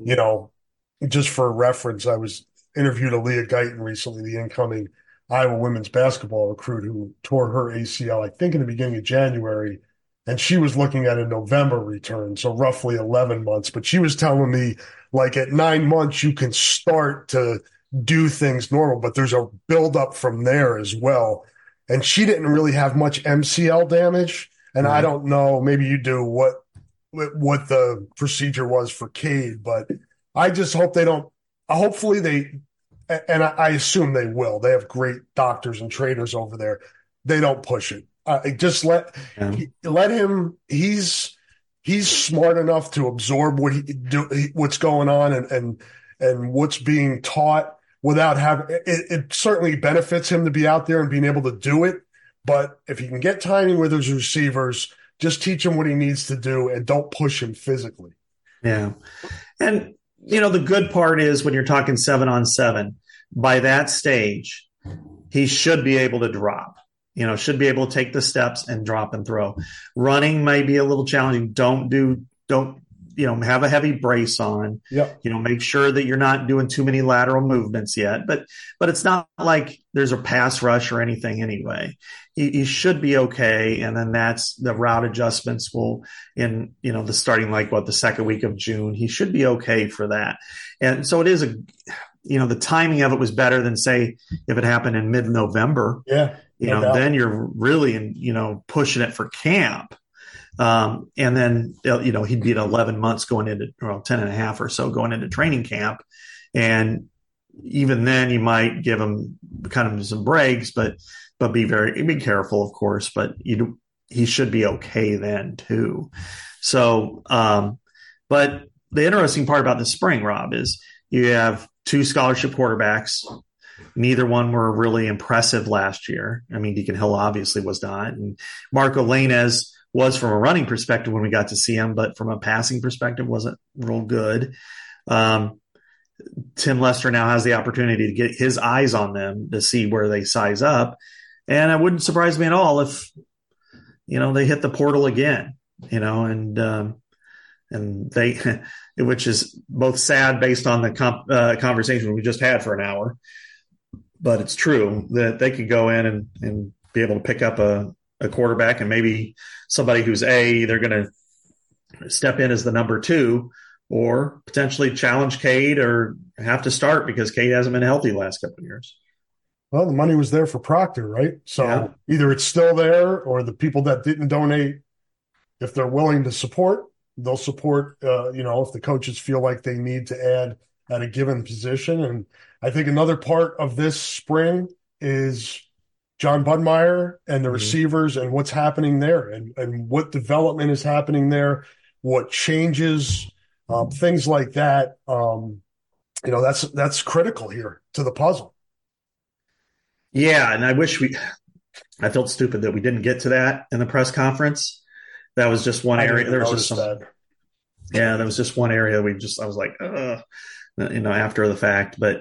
Just for reference, I was interviewed Aaliyah Guyton recently, the incoming Iowa women's basketball recruit who tore her ACL, I think in the beginning of January, and she was looking at a November return, so roughly 11 months. But she was telling me, like, at 9 months, you can start to do things normal, but there's a buildup from there as well. And she didn't really have much MCL damage. And I don't know, maybe you do, what the procedure was for Cade, but I just hope they don't. Hopefully they, and I assume they will. They have great doctors and trainers over there. They don't push it. Just let him. He's smart enough to absorb what's going on and what's being taught without having. It certainly benefits him to be out there and being able to do it. But if he can get timing with his receivers, just teach him what he needs to do and don't push him physically. Yeah, and. The good part is when you're talking 7-on-7, by that stage, he should be able to drop, should be able to take the steps and drop and throw. Running may be a little challenging. Don't have a heavy brace on, make sure that you're not doing too many lateral movements yet, but it's not like there's a pass rush or anything anyway. He should be okay. And then that's the route adjustments will in, the starting, the second week of June, he should be okay for that. And so it is the timing of it was better than, say, if it happened in mid-November, then you're really, pushing it for camp. And then, he'd be at 11 months going into, 10 and a half or so going into training camp. And even then you might give him kind of some breaks, but be careful, of course, but he should be okay then too. So, but the interesting part about the spring, Rob, is you have 2 scholarship quarterbacks. Neither one were really impressive last year. I mean, Deacon Hill obviously was not. And Marco Lainez was from a running perspective when we got to see him, but from a passing perspective wasn't real good. Tim Lester now has the opportunity to get his eyes on them to see where they size up. And it wouldn't surprise me at all if, they hit the portal again, and they, which is both sad based on the conversation we just had for an hour, but it's true that they could go in and be able to pick up a quarterback, and maybe somebody who's they're going to step in as the number 2, or potentially challenge Cade or have to start because Cade hasn't been healthy the last couple of years. Well, the money was there for Proctor, right? So Either it's still there, or the people that didn't donate, if they're willing to support, they'll support, if the coaches feel like they need to add at a given position. And I think another part of this spring is John Budmeyer and the receivers and what's happening there, and what development is happening there, what changes, things like that. That's critical here to the puzzle. Yeah, and I felt stupid that we didn't get to that in the press conference. That was just one area. There was just there was just one area I was like, after the fact. But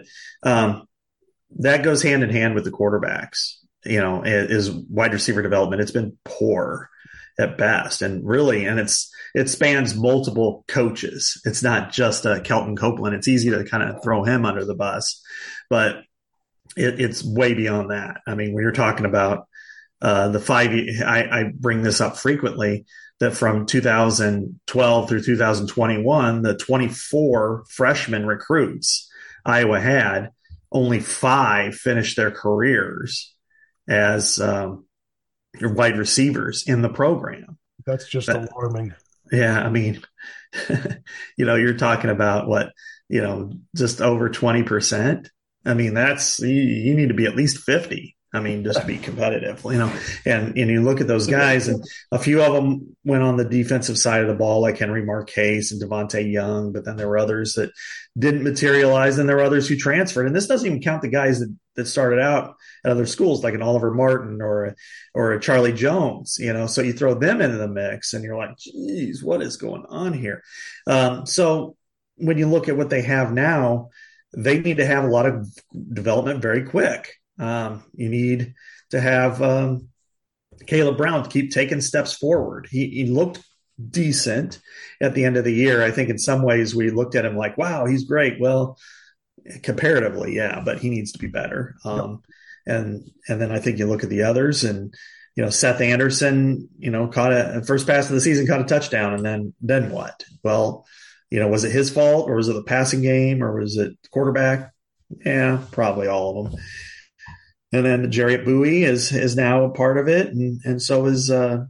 that goes hand in hand with the quarterbacks, is wide receiver development. It's been poor at best. And it spans multiple coaches. It's not just Kelton Copeland. It's easy to kind of throw him under the bus, but it's way beyond that. I mean, when you're talking about the 5 years, I bring this up frequently, that from 2012 through 2021, the 24 freshman recruits Iowa had, only 5 finished their careers as wide receivers in the program. That's just alarming. Yeah. I mean, you're talking about just over 20%. I mean, you need to be at least 50. I mean, just to be competitive, and you look at those guys, and a few of them went on the defensive side of the ball, like Henry Marquez and Devontae Young, but then there were others that didn't materialize, and there were others who transferred. And this doesn't even count the guys that started out at other schools, like an Oliver Martin or a Charlie Jones, so you throw them into the mix and you're like, geez, what is going on here? So when you look at what they have now, they need to have a lot of development very quick. You need to have Caleb Brown keep taking steps forward. He looked decent at the end of the year. I think in some ways we looked at him like, wow, he's great. Well, comparatively, yeah, but he needs to be better. And then I think you look at the others, and Seth Anderson, caught a first pass of the season, caught a touchdown, and then what? Well, was it his fault, or was it the passing game, or was it the quarterback? Yeah, probably all of them. And then Jarriett Bowie is now a part of it, and so is Caden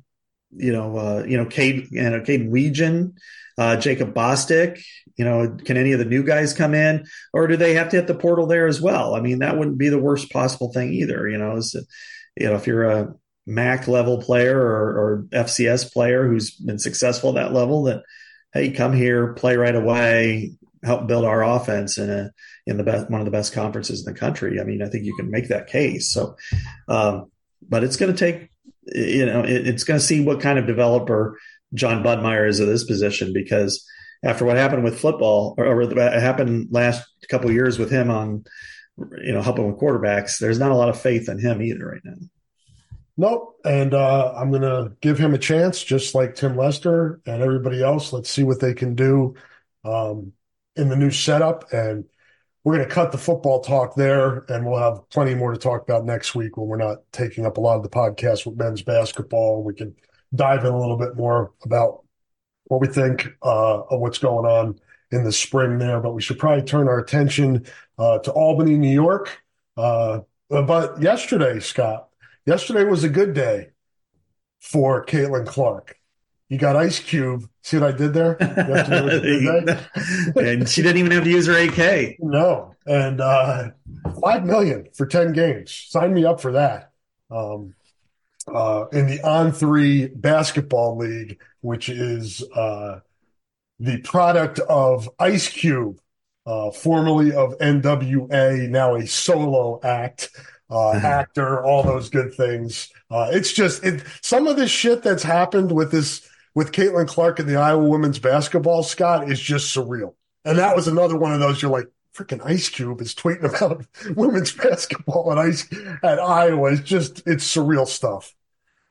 Weegan, Jacob Bostic. Can any of the new guys come in, or do they have to hit the portal there as well? I mean, that wouldn't be the worst possible thing either. If you're a MAC level player or FCS player who's been successful at that level, then hey, come here, play right away, help build our offense in one of the best conferences in the country. I mean, I think you can make that case. So, but it's going to take, it's going to see what kind of developer John Budmeyer is at this position, because after what happened with football, or what happened last couple of years with him on, helping with quarterbacks, there's not a lot of faith in him either right now. Nope. And I'm going to give him a chance, just like Tim Lester and everybody else. Let's see what they can do in the new setup. And we're going to cut the football talk there, and we'll have plenty more to talk about next week when we're not taking up a lot of the podcast with men's basketball. We can dive in a little bit more about what we think of what's going on in the spring there. But we should probably turn our attention to Albany, New York. But yesterday, Scott, was a good day for Caitlin Clark. You got Ice Cube. See what I did there? Yesterday was a good day. And she didn't even have to use her AK. No. And $5 million for 10 games. Sign me up for that. In the On3 Basketball League, which is the product of Ice Cube, formerly of NWA, now a solo act. Actor, all those good things. It's just some of this shit that's happened with Caitlin Clark and the Iowa women's basketball, Scott, is just surreal. And that was another one of those, you're like, freaking Ice Cube is tweeting about women's basketball at Iowa. It's surreal stuff.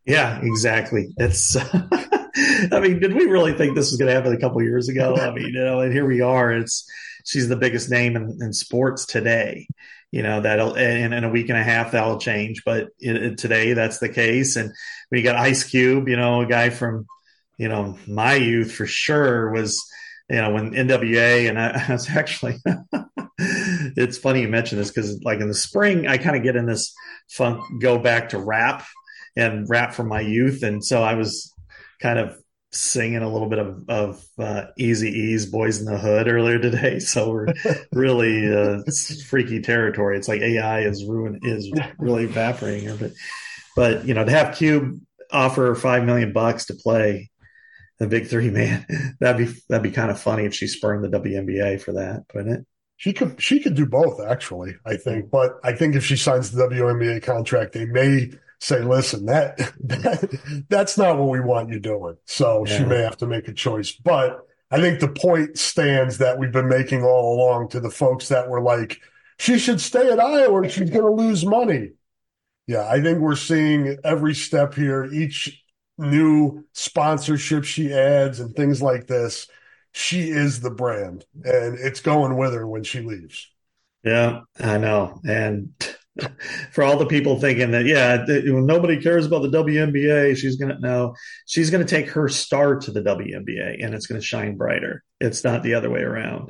Yeah, exactly. It's, I mean, did we really think this was going to happen a couple of years ago? I mean, and here we are. She's the biggest name in sports today. That'll, and in a week and a half, that'll change. But today, that's the case. And when you got Ice Cube, a guy from, my youth for sure was, when NWA, and I was actually, it's funny you mention this because like in the spring, I kind of get in this funk, go back to rap and rap from my youth. And so I was kind of singing a little bit of Eazy-E's Boys in the Hood earlier today. So we're really it's freaky territory. It's like AI is really evaporating here. But to have Cube offer $5 million to play the big three, man, that'd be kind of funny if she spurned the WNBA for that, wouldn't it? She could do both, actually, I think. But I think if she signs the WNBA contract, they may say, listen, that's not what we want you doing. So she may have to make a choice. But I think the point stands that we've been making all along to the folks that were like, she should stay at Iowa or she's going to lose money. Yeah, I think we're seeing every step here, each new sponsorship she adds and things like this. She is the brand, and it's going with her when she leaves. Yeah, I know. And for all the people thinking that, nobody cares about the WNBA, she's going to take her star to the WNBA and it's going to shine brighter. It's not the other way around.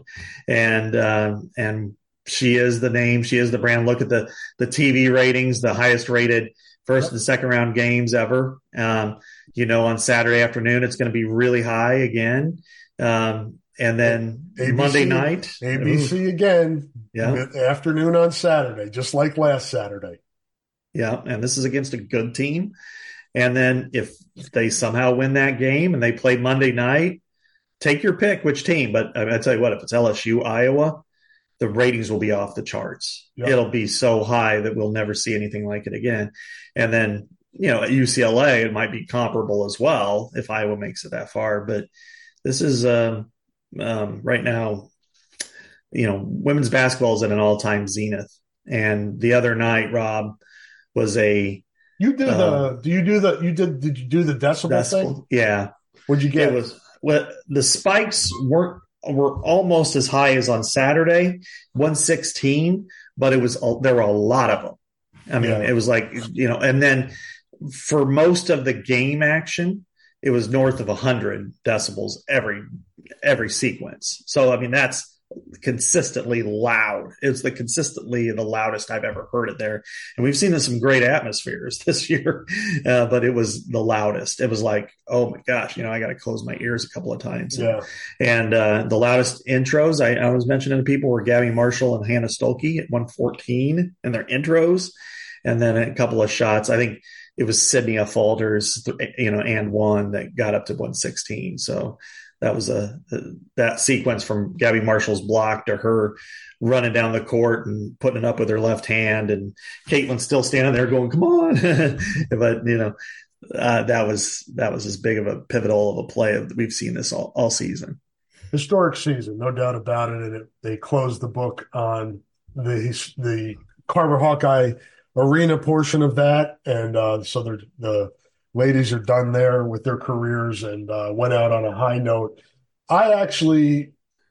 And she is the name, she is the brand. Look at the TV ratings, the highest rated first and second round games ever. On Saturday afternoon, it's going to be really high again. And then ABC, Monday night, ABC again, afternoon on Saturday, just like last Saturday. Yeah, and this is against a good team. And then if they somehow win that game and they play Monday night, take your pick, which team. But I tell you what, if it's LSU, Iowa, the ratings will be off the charts. Yep. It'll be so high that we'll never see anything like it again. And then, at UCLA, it might be comparable as well if Iowa makes it that far. But this is right now, women's basketball is at an all-time zenith. And the other night, Rob, was did you do the decibel thing? Yeah. What'd you get? The spikes were almost as high as on Saturday, 116, but there were a lot of them. I mean, It was like, and then for most of the game action, it was north of 100 decibels every sequence. So, I mean, that's consistently loud. It's consistently the loudest I've ever heard it there. And we've seen some great atmospheres this year, but it was the loudest. It was like, oh my gosh, I got to close my ears a couple of times. Yeah. And the loudest intros I was mentioning to people were Gabby Marshall and Hannah Stolke at 114 in their intros. And then a couple of shots, I think it was Sydney Falters, and one that got up to 116. So that was that sequence from Gabby Marshall's block to her running down the court and putting it up with her left hand, and Caitlin's still standing there going, "Come on!" But that was as big of a pivotal of a play that we've seen this all season. Historic season, no doubt about it. And they closed the book on the Carver Hawkeye Arena portion of that, and so the ladies are done there with their careers and went out on a high note. I actually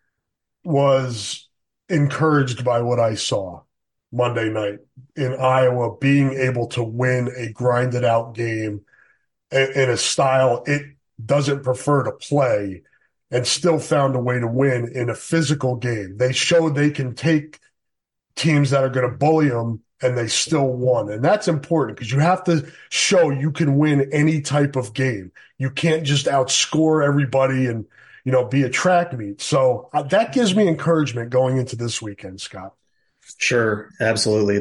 was encouraged by what I saw Monday night in Iowa, being able to win a grinded out game in a style it doesn't prefer to play, and still found a way to win in a physical game. They showed they can take teams that are going to bully them, and they still won. And that's important because you have to show you can win any type of game. You can't just outscore everybody and, be a track meet. So that gives me encouragement going into this weekend, Scott. Sure. Absolutely.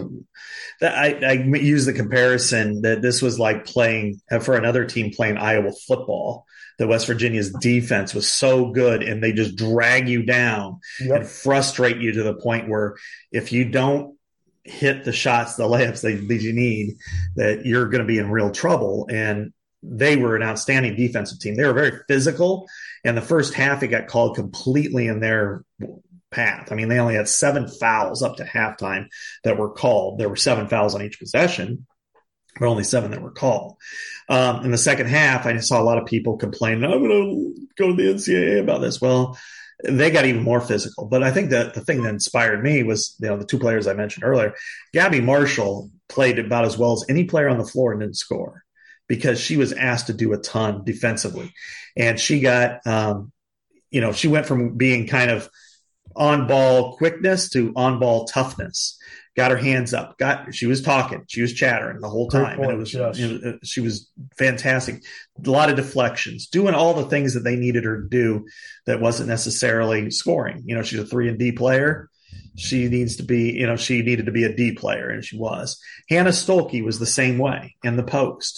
I use the comparison that this was like playing for another team playing Iowa football. That West Virginia's defense was so good and they just drag you down and frustrate you to the point where if you don't hit the shots, the layups that you need, that you're going to be in real trouble. And they were an outstanding defensive team. They were very physical. And the first half, it got called completely in their path. I mean, they only had 7 fouls up to halftime that were called. There were 7 fouls on each possession. but only 7 that were called. In the second half, I saw a lot of people complaining, I'm going to go to the NCAA about this. Well, they got even more physical. But I think that the thing that inspired me was, the 2 players I mentioned earlier. Gabby Marshall played about as well as any player on the floor and didn't score because she was asked to do a ton defensively. And she got, she went from being kind of on-ball quickness to on-ball toughness. Got her hands up. She was talking. She was chattering the whole time. And it was, she was fantastic. A lot of deflections, doing all the things that they needed her to do that wasn't necessarily scoring. She's a 3 and D player. She needs to be, she needed to be a D player, and she was. Hannah Stolke was the same way in the post.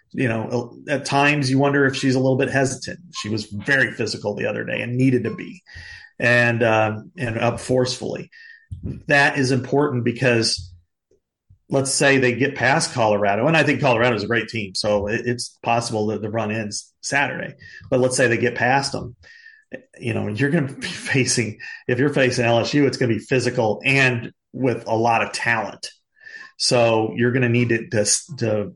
At times you wonder if she's a little bit hesitant. She was very physical the other day and needed to be, and up forcefully. That is important because let's say they get past Colorado, and I think Colorado is a great team, so it's possible that the run ends Saturday. But let's say they get past them. You're going to be facing, if you're facing LSU, it's going to be physical and with a lot of talent. So you're going to need to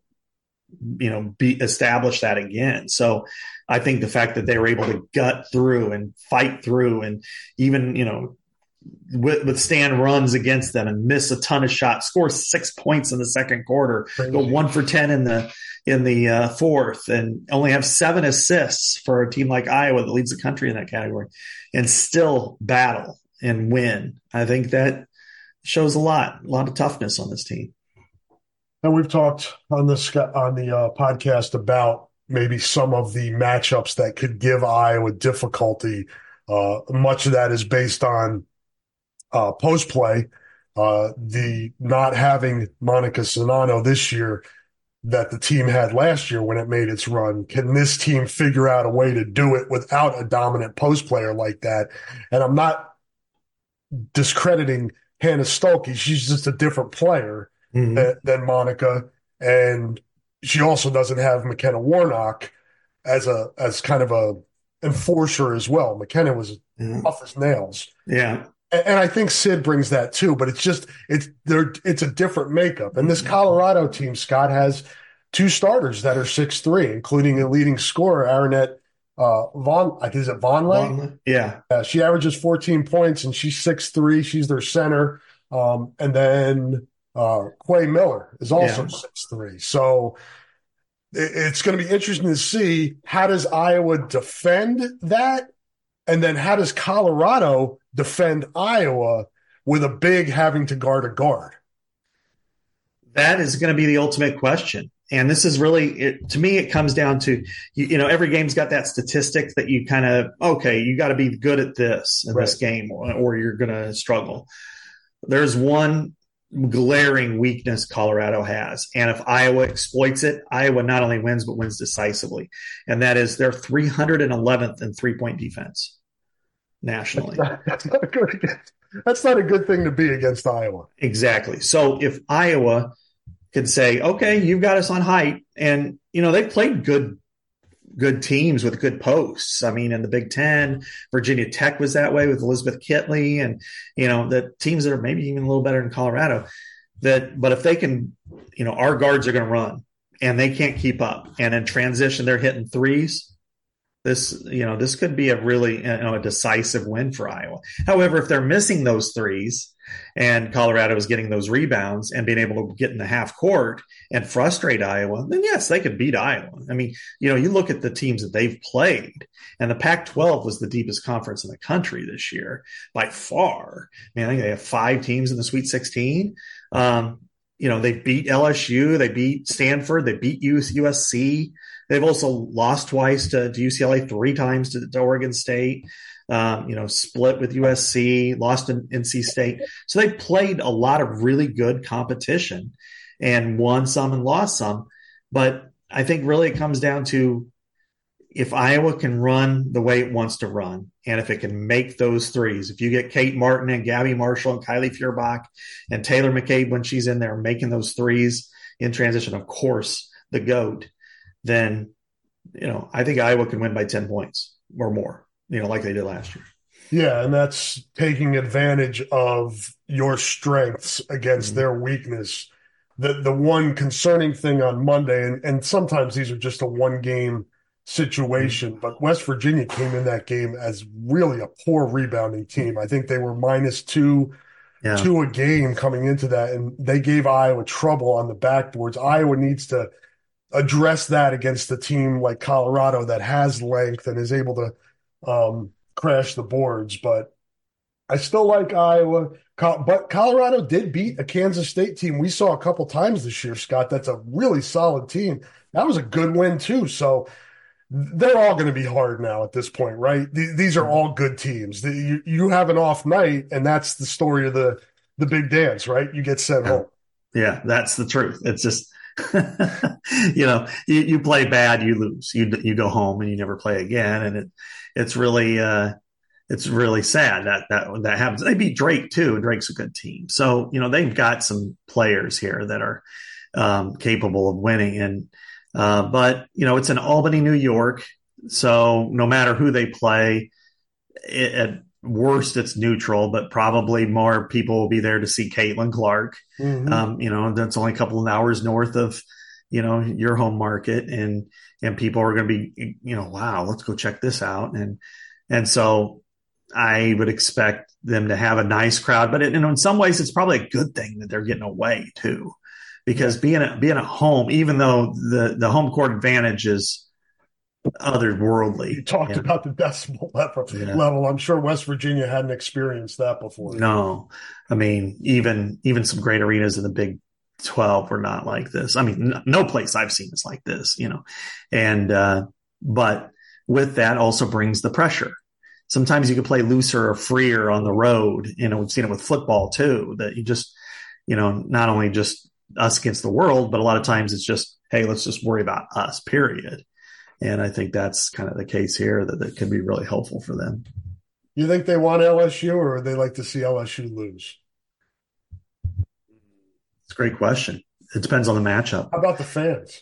establish that again. So I think the fact that they were able to gut through and fight through and even, withstand runs against them and miss a ton of shots, score 6 points in the second quarter, go 1 for 10 in the fourth, and only have 7 assists for a team like Iowa that leads the country in that category, and still battle and win. I think that shows a lot of toughness on this team. And we've talked on the podcast about maybe some of the matchups that could give Iowa difficulty. Much of that is based on post play, the not having Monica Czinano this year that the team had last year when it made its run. Can this team figure out a way to do it without a dominant post player like that? And I'm not discrediting Hannah Stolke. She's just a different player than Monica. And she also doesn't have McKenna Warnock as kind of a enforcer as well. McKenna was tough as nails. Yeah. And I think Sid brings that too, but it's a different makeup. And this Colorado team, Scott, has 2 starters that are 6'3", including a leading scorer, Aranette Vonleh? Yeah. She averages 14 points, and she's 6'3". She's their center. And then Quay Miller is also 6'3". So it's going to be interesting to see, how does Iowa defend that? And then how does Colorado defend Iowa with a big having to guard a guard? That is going to be the ultimate question. And this is really, to me, it comes down to, every game's got that statistic that you kind of, you got to be good at this in this game or you're going to struggle. There's one glaring weakness Colorado has. And if Iowa exploits it, Iowa not only wins, but wins decisively. And that is they're 311th in 3-point defense nationally. That's not a good thing to be against Iowa. Exactly. So if Iowa could say, okay, you've got us on height, and, they've played good teams with good posts. I mean, in the Big Ten, Virginia Tech was that way with Elizabeth Kitley, and, the teams that are maybe even a little better than Colorado. But if they can, our guards are going to run and they can't keep up. And in transition, they're hitting threes. This could be a really a decisive win for Iowa. However, if they're missing those threes and Colorado is getting those rebounds and being able to get in the half court and frustrate Iowa, then yes, they could beat Iowa. I mean, you look at the teams that they've played, and the Pac-12 was the deepest conference in the country this year by far. I mean, I think they have 5 teams in the Sweet 16. They beat LSU, they beat Stanford, they beat USC. They've also lost twice to UCLA, 3 times to Oregon State, split with USC, lost in NC State. So they played a lot of really good competition and won some and lost some. But I think really it comes down to, if Iowa can run the way it wants to run, and if it can make those threes, if you get Kate Martin and Gabby Marshall and Kylie Feuerbach and Taylor McCabe when she's in there making those threes in transition, of course, the GOAT, then, I think Iowa can win by 10 points or more, like they did last year. Yeah, and that's taking advantage of your strengths against their weakness. the one concerning thing on Monday, and sometimes these are just a one-game situation, but West Virginia came in that game as really a poor rebounding team. I think they were -2 a game coming into that, and they gave Iowa trouble on the backboards. Iowa needs to address that against a team like Colorado that has length and is able to crash the boards. But I still like Iowa. But Colorado did beat a Kansas State team we saw a couple times this year, Scott. That's a really solid team. That was a good win, too. So they're all going to be hard now at this point, right? These are all good teams. You have an off night, and that's the story of the big dance, right? You get sent home. Yeah, that's the truth. It's just, you play bad, you lose. You go home and you never play again, and it's really sad that happens. They beat Drake too. Drake's a good team, so they've got some players here that are capable of winning. And but it's in Albany, New York, so no matter who they play, at worst it's neutral, but probably more people will be there to see Caitlin Clark. Mm-hmm. That's only a couple of hours north of your home market, and people are going to be wow, let's go check this out. And so I would expect them to have a nice crowd, but in some ways it's probably a good thing that they're getting away too, because being at home, even though the home court advantage is otherworldly. You talked about the decimal level. I'm sure West Virginia hadn't experienced that before. No, I mean, even some great arenas in the Big 12 were not like this. I mean, no place I've seen is like this, and but with that also brings the pressure. Sometimes you can play looser or freer on the road. We've seen it with football too, that you just, not only just us against the world, but a lot of times it's just, hey, let's just worry about us, period. And I think that's kind of the case here, that could be really helpful for them. You think they want LSU, or would they like to see LSU lose? It's a great question. It depends on the matchup. How about the fans?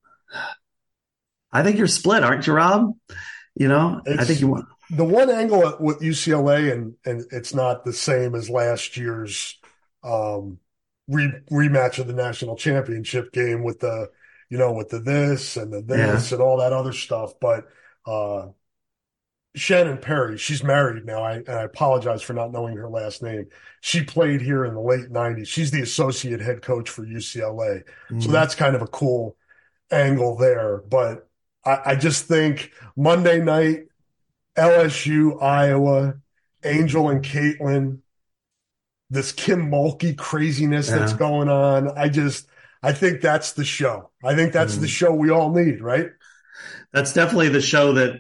I think you're split, aren't you, Rob? I think you want. The one angle with UCLA, and it's not the same as last year's rematch of the national championship game with the this and the this and all that other stuff. But Shannon Perry, she's married now. And I apologize for not knowing her last name. She played here in the late 90s. She's the associate head coach for UCLA. Mm-hmm. So that's kind of a cool angle there. But I just think Monday night, LSU, Iowa, Angel and Caitlin, this Kim Mulkey craziness that's going on. I think that's the show. I think that's the show we all need, right? That's definitely the show that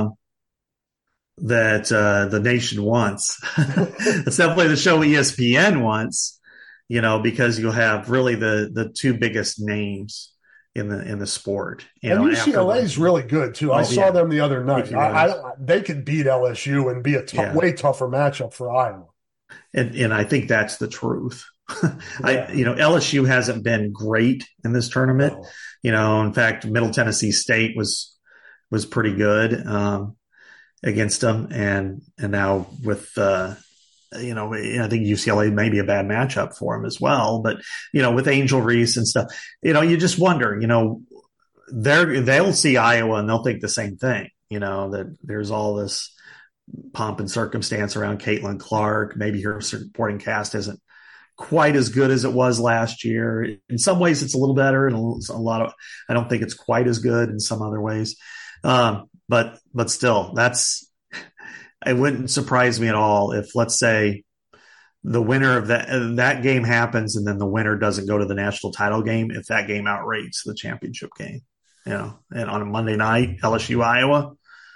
the nation wants. It's definitely the show ESPN wants, because you'll have really the two biggest names in the sport. And UCLA is really good too. I saw them the other night. They could beat LSU and be a way tougher matchup for Iowa. And I think that's the truth. LSU hasn't been great in this tournament. No. In fact, Middle Tennessee State was pretty good against them, and now with I think UCLA may be a bad matchup for them as well. But with Angel Reese and stuff, you just wonder. They'll see Iowa and they'll think the same thing. That there's all this pomp and circumstance around Caitlin Clark. Maybe her supporting cast isn't quite as good as it was last year. In some ways, it's a little better, and I don't think it's quite as good in some other ways. But still, it wouldn't surprise me at all if, let's say, the winner of that game happens, and then the winner doesn't go to the national title game, if that game outrates the championship game. And on a Monday night, LSU, Iowa,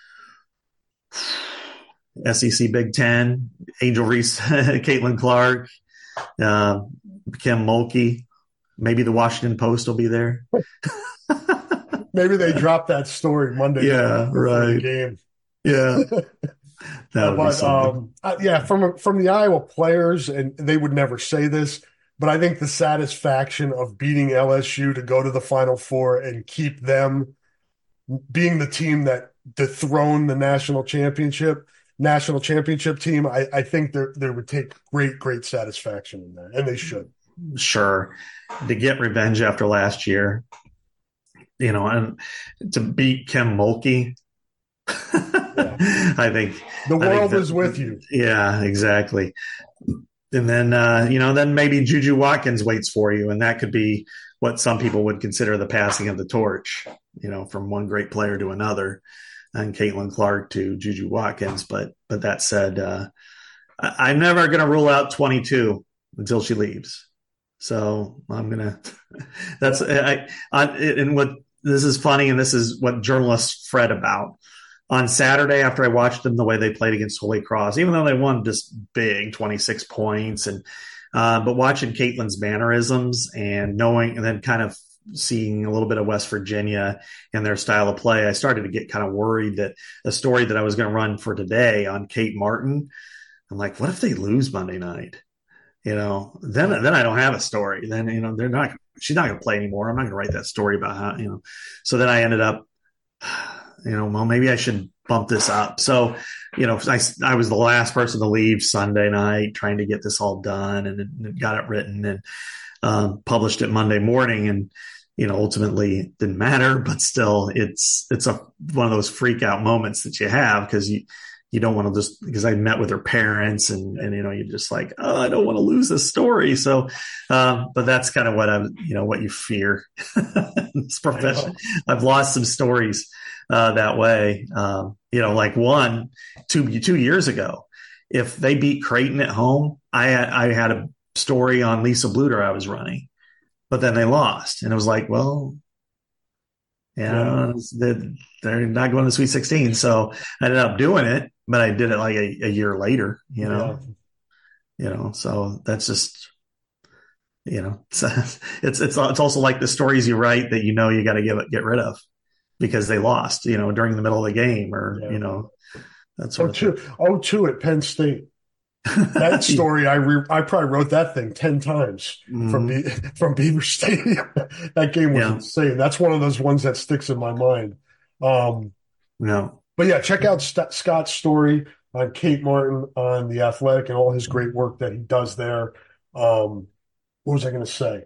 SEC Big Ten, Angel Reese, Caitlin Clark, Kim Mulkey, maybe the Washington Post will be there. Maybe they drop that story Monday. Yeah, right. Game. Yeah. From the Iowa players, and they would never say this, but I think the satisfaction of beating LSU to go to the Final Four and keep them being the team that dethroned the national championship team, I think there would take great satisfaction in that, and they should. sure, to get revenge after last year, and to beat Kim Mulkey. I think the world is with you. Yeah, exactly. And then, then maybe Juju Watkins waits for you. And that could be what some people would consider the passing of the torch, from one great player to another, and Caitlin Clark to Juju Watkins. But that said, I'm never going to rule out 22 until she leaves. So I'm going to, and what this is funny. And this is what journalists fret about. On Saturday, after I watched them the way they played against Holy Cross, even though they won just big, 26 points, but watching Caitlin's mannerisms and then kind of seeing a little bit of West Virginia and their style of play, I started to get kind of worried that a story that I was going to run for today on Kate Martin, I'm like, what if they lose Monday night? Then I don't have a story. Then, she's not going to play anymore. I'm not going to write that story about how, so then I ended up, well, maybe I should bump this up. So, I was the last person to leave Sunday night trying to get this all done, and got it written and published it Monday morning. And, ultimately it didn't matter, but still it's one of those freak out moments that you have because you don't want to because I met with her parents and you're just like, oh, I don't want to lose this story. So, but that's kind of what you fear in this profession. I've lost some stories that way. Like two years ago, if they beat Creighton at home, I had a story on Lisa Bluter I was running, but then they lost. And it was like, well, they're not going to Sweet 16. So I ended up doing it, but I did it like a year later, so that's just, it's also like the stories you write that, you got to get rid of because they lost, during the middle of the game or, that sort of thing. 0-2 at Penn State. That story, I probably wrote that thing 10 times from Beaver Stadium. That game was insane. That's one of those ones that sticks in my mind. But yeah, check out Scott's story on Kate Martin on The Athletic and all his great work that he does there. What was I going to say?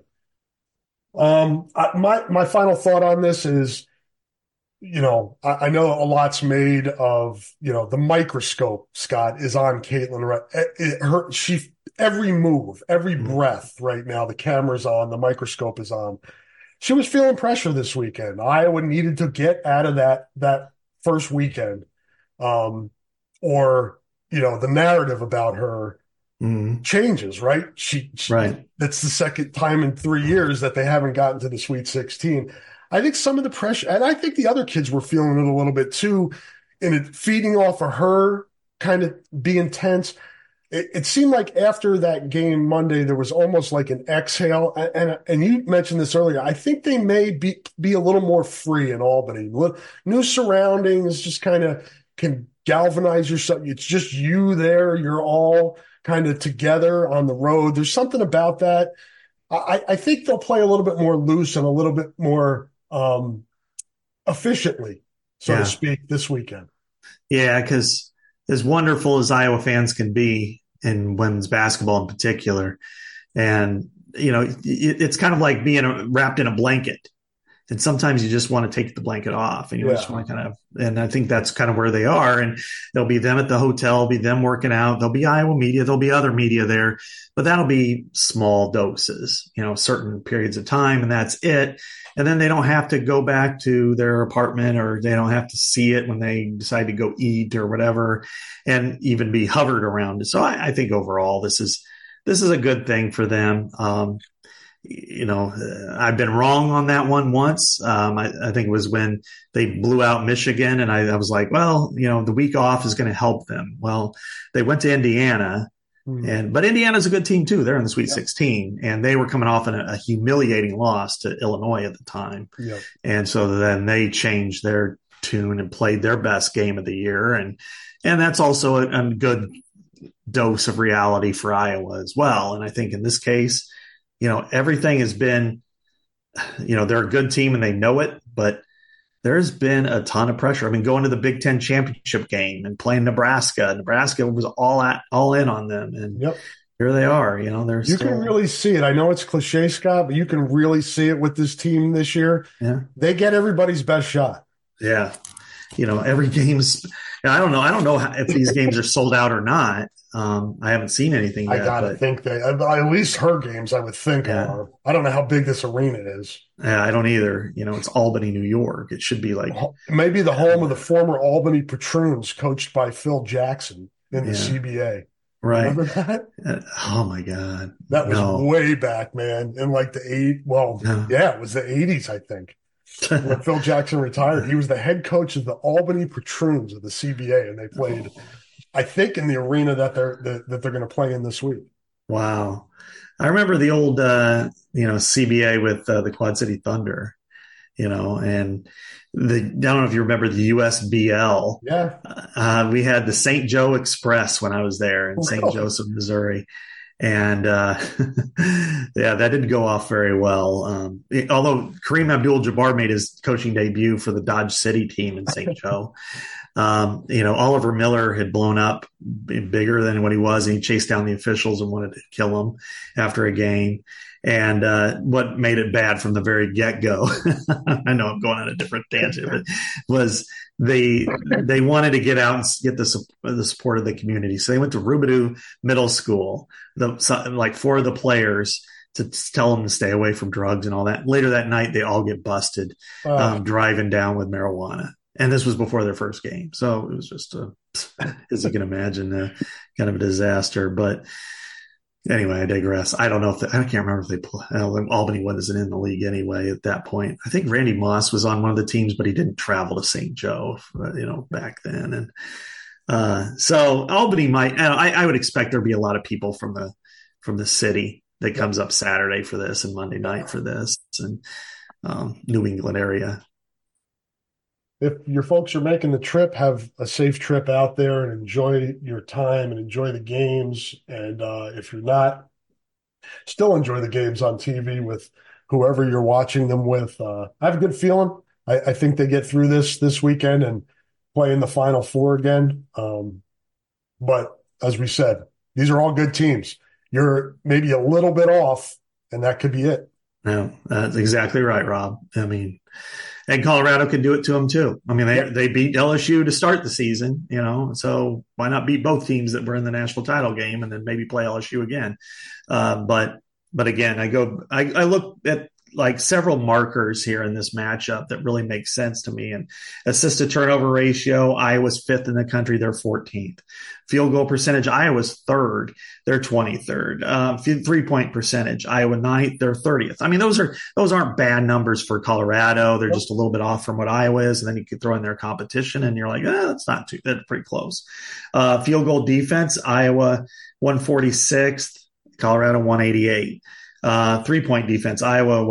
My final thought on this is, I know a lot's made of, the microscope, Scott, is on Caitlin. Every move, every breath right now, the camera's on, the microscope is on. She was feeling pressure this weekend. Iowa needed to get out of that first weekend. Or, the narrative about her changes, right? Right. That's the second time in 3 years that they haven't gotten to the Sweet 16. I think some of the pressure, and I think the other kids were feeling it a little bit too, and it feeding off of her kind of being tense. It seemed like after that game Monday, there was almost like an exhale. And you mentioned this earlier. I think they may be a little more free in Albany. New surroundings just kind of can galvanize yourself. It's just you there. You're all kind of together on the road. There's something about that. I think they'll play a little bit more loose and a little bit more efficiently, so to speak, this weekend. Yeah, because as wonderful as Iowa fans can be in women's basketball in particular, and it's kind of like being wrapped in a blanket. And sometimes you just want to take the blanket off and you just want to and I think that's kind of where they are. And there'll be them at the hotel, be them working out. There'll be Iowa media. There'll be other media there, but that'll be small doses, certain periods of time, and that's it. And then they don't have to go back to their apartment, or they don't have to see it when they decide to go eat or whatever, and even be hovered around. So I think overall this is a good thing for them. I've been wrong on that one once. I think it was when they blew out Michigan, and I was like, well, the week off is going to help them. Well, they went to Indiana, but Indiana's a good team too. They're in the Sweet 16, and they were coming off in a humiliating loss to Illinois at the time. Yep. And so then they changed their tune and played their best game of the year. And that's also a good dose of reality for Iowa as well. And I think in this case, everything has been, they're a good team and they know it, but there's been a ton of pressure. I mean, going to the Big Ten championship game and playing Nebraska was all in on them. And, here they are. You can really see it. I know it's cliche, Scott, but you can really see it with this team this year. Yeah. They get everybody's best shot. Yeah. Every game's, I don't know if these games are sold out or not. I haven't seen anything yet. I gotta think at least her games, I would think are. I don't know how big this arena is. Yeah, I don't either. It's Albany, New York. It should be like maybe the home of the former Albany Patroons, coached by Phil Jackson in the CBA. Right. Remember that? Oh my God. That was way back, man. In like the it was the 80s, I think. When Phil Jackson retired, he was the head coach of the Albany Patroons of the CBA, and they played, I think, in the arena that they're going to play in this week. Wow. I remember the old, CBA with the Quad City Thunder, and I don't know if you remember the USBL. Yeah. We had the St. Joe Express when I was there in St. Joseph, Missouri. And that didn't go off very well. Although Kareem Abdul-Jabbar made his coaching debut for the Dodge City team in St. Joe. Oliver Miller had blown up bigger than what he was, and he chased down the officials and wanted to kill him after a game. And what made it bad from the very get-go, I know I'm going on a different tangent, but was they wanted to get out and get the support of the community. So they went to Robidoux Middle School, four of the players, to tell them to stay away from drugs and all that. Later that night, they all get busted driving down with marijuana. And this was before their first game. So it was just, as you can imagine, kind of a disaster. But anyway, I digress. I don't know I can't remember if Albany wasn't in the league anyway at that point. I think Randy Moss was on one of the teams, but he didn't travel to St. Joe, back then. And so Albany might, I would expect there'd be a lot of people from the city that comes up Saturday for this and Monday night for this, and New England area. If your folks are making the trip, have a safe trip out there and enjoy your time and enjoy the games. And if you're not, still enjoy the games on TV with whoever you're watching them with. I have a good feeling. I think they get through this weekend and play in the Final Four again. But as we said, these are all good teams. You're maybe a little bit off, and that could be it. No, that's exactly right, Rob. I mean, and Colorado could do it to them too. I mean, they beat LSU to start the season, so why not beat both teams that were in the national title game and then maybe play LSU again? But again, I look at like several markers here in this matchup that really make sense to me. And assist to turnover ratio, Iowa's 5th in the country. They're 14th. Field goal percentage, Iowa's 3rd. They're 23rd. 3-point percentage, Iowa 9th. They're 30th. I mean, those aren't bad numbers for Colorado. They're just a little bit off from what Iowa is. And then you could throw in their competition and you're like, that's pretty close. Field goal defense, Iowa 146th, Colorado 188. 3-point defense, Iowa,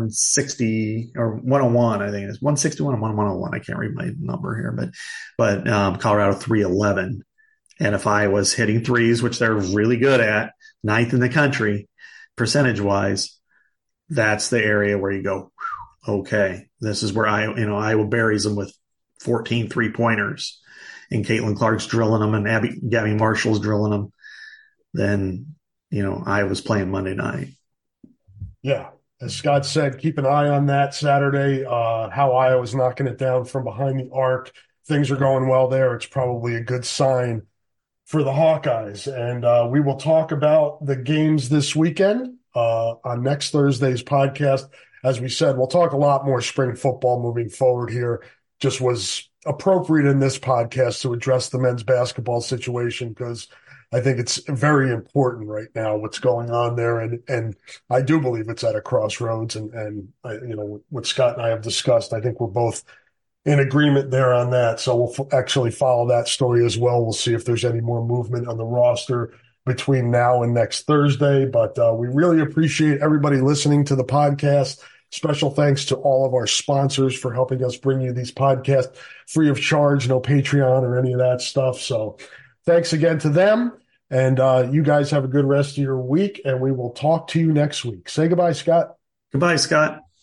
160 or 101, I think it's 161 and 101. I can't read my number here, but Colorado 311. And if Iowa's hitting threes, which they're really good at, 9th in the country, percentage wise, that's the area where you go, okay, this is where Iowa buries them with 14 3-pointers, and Caitlin Clark's drilling them and Gabby Marshall's drilling them. Then, Iowa's playing Monday night. Yeah, as Scott said, keep an eye on that Saturday, how Iowa's knocking it down from behind the arc. Things are going well there. It's probably a good sign for the Hawkeyes. And we will talk about the games this weekend on next Thursday's podcast. As we said, we'll talk a lot more spring football moving forward here. Just was appropriate in this podcast to address the men's basketball situation because I think it's very important right now what's going on there, and I do believe it's at a crossroads. And what Scott and I have discussed, I think we're both in agreement there on that. So we'll actually follow that story as well. We'll see if there's any more movement on the roster between now and next Thursday. But we really appreciate everybody listening to the podcast. Special thanks to all of our sponsors for helping us bring you these podcasts free of charge, no Patreon or any of that stuff. So thanks again to them. And you guys have a good rest of your week, and we will talk to you next week. Say goodbye, Scott. Goodbye, Scott.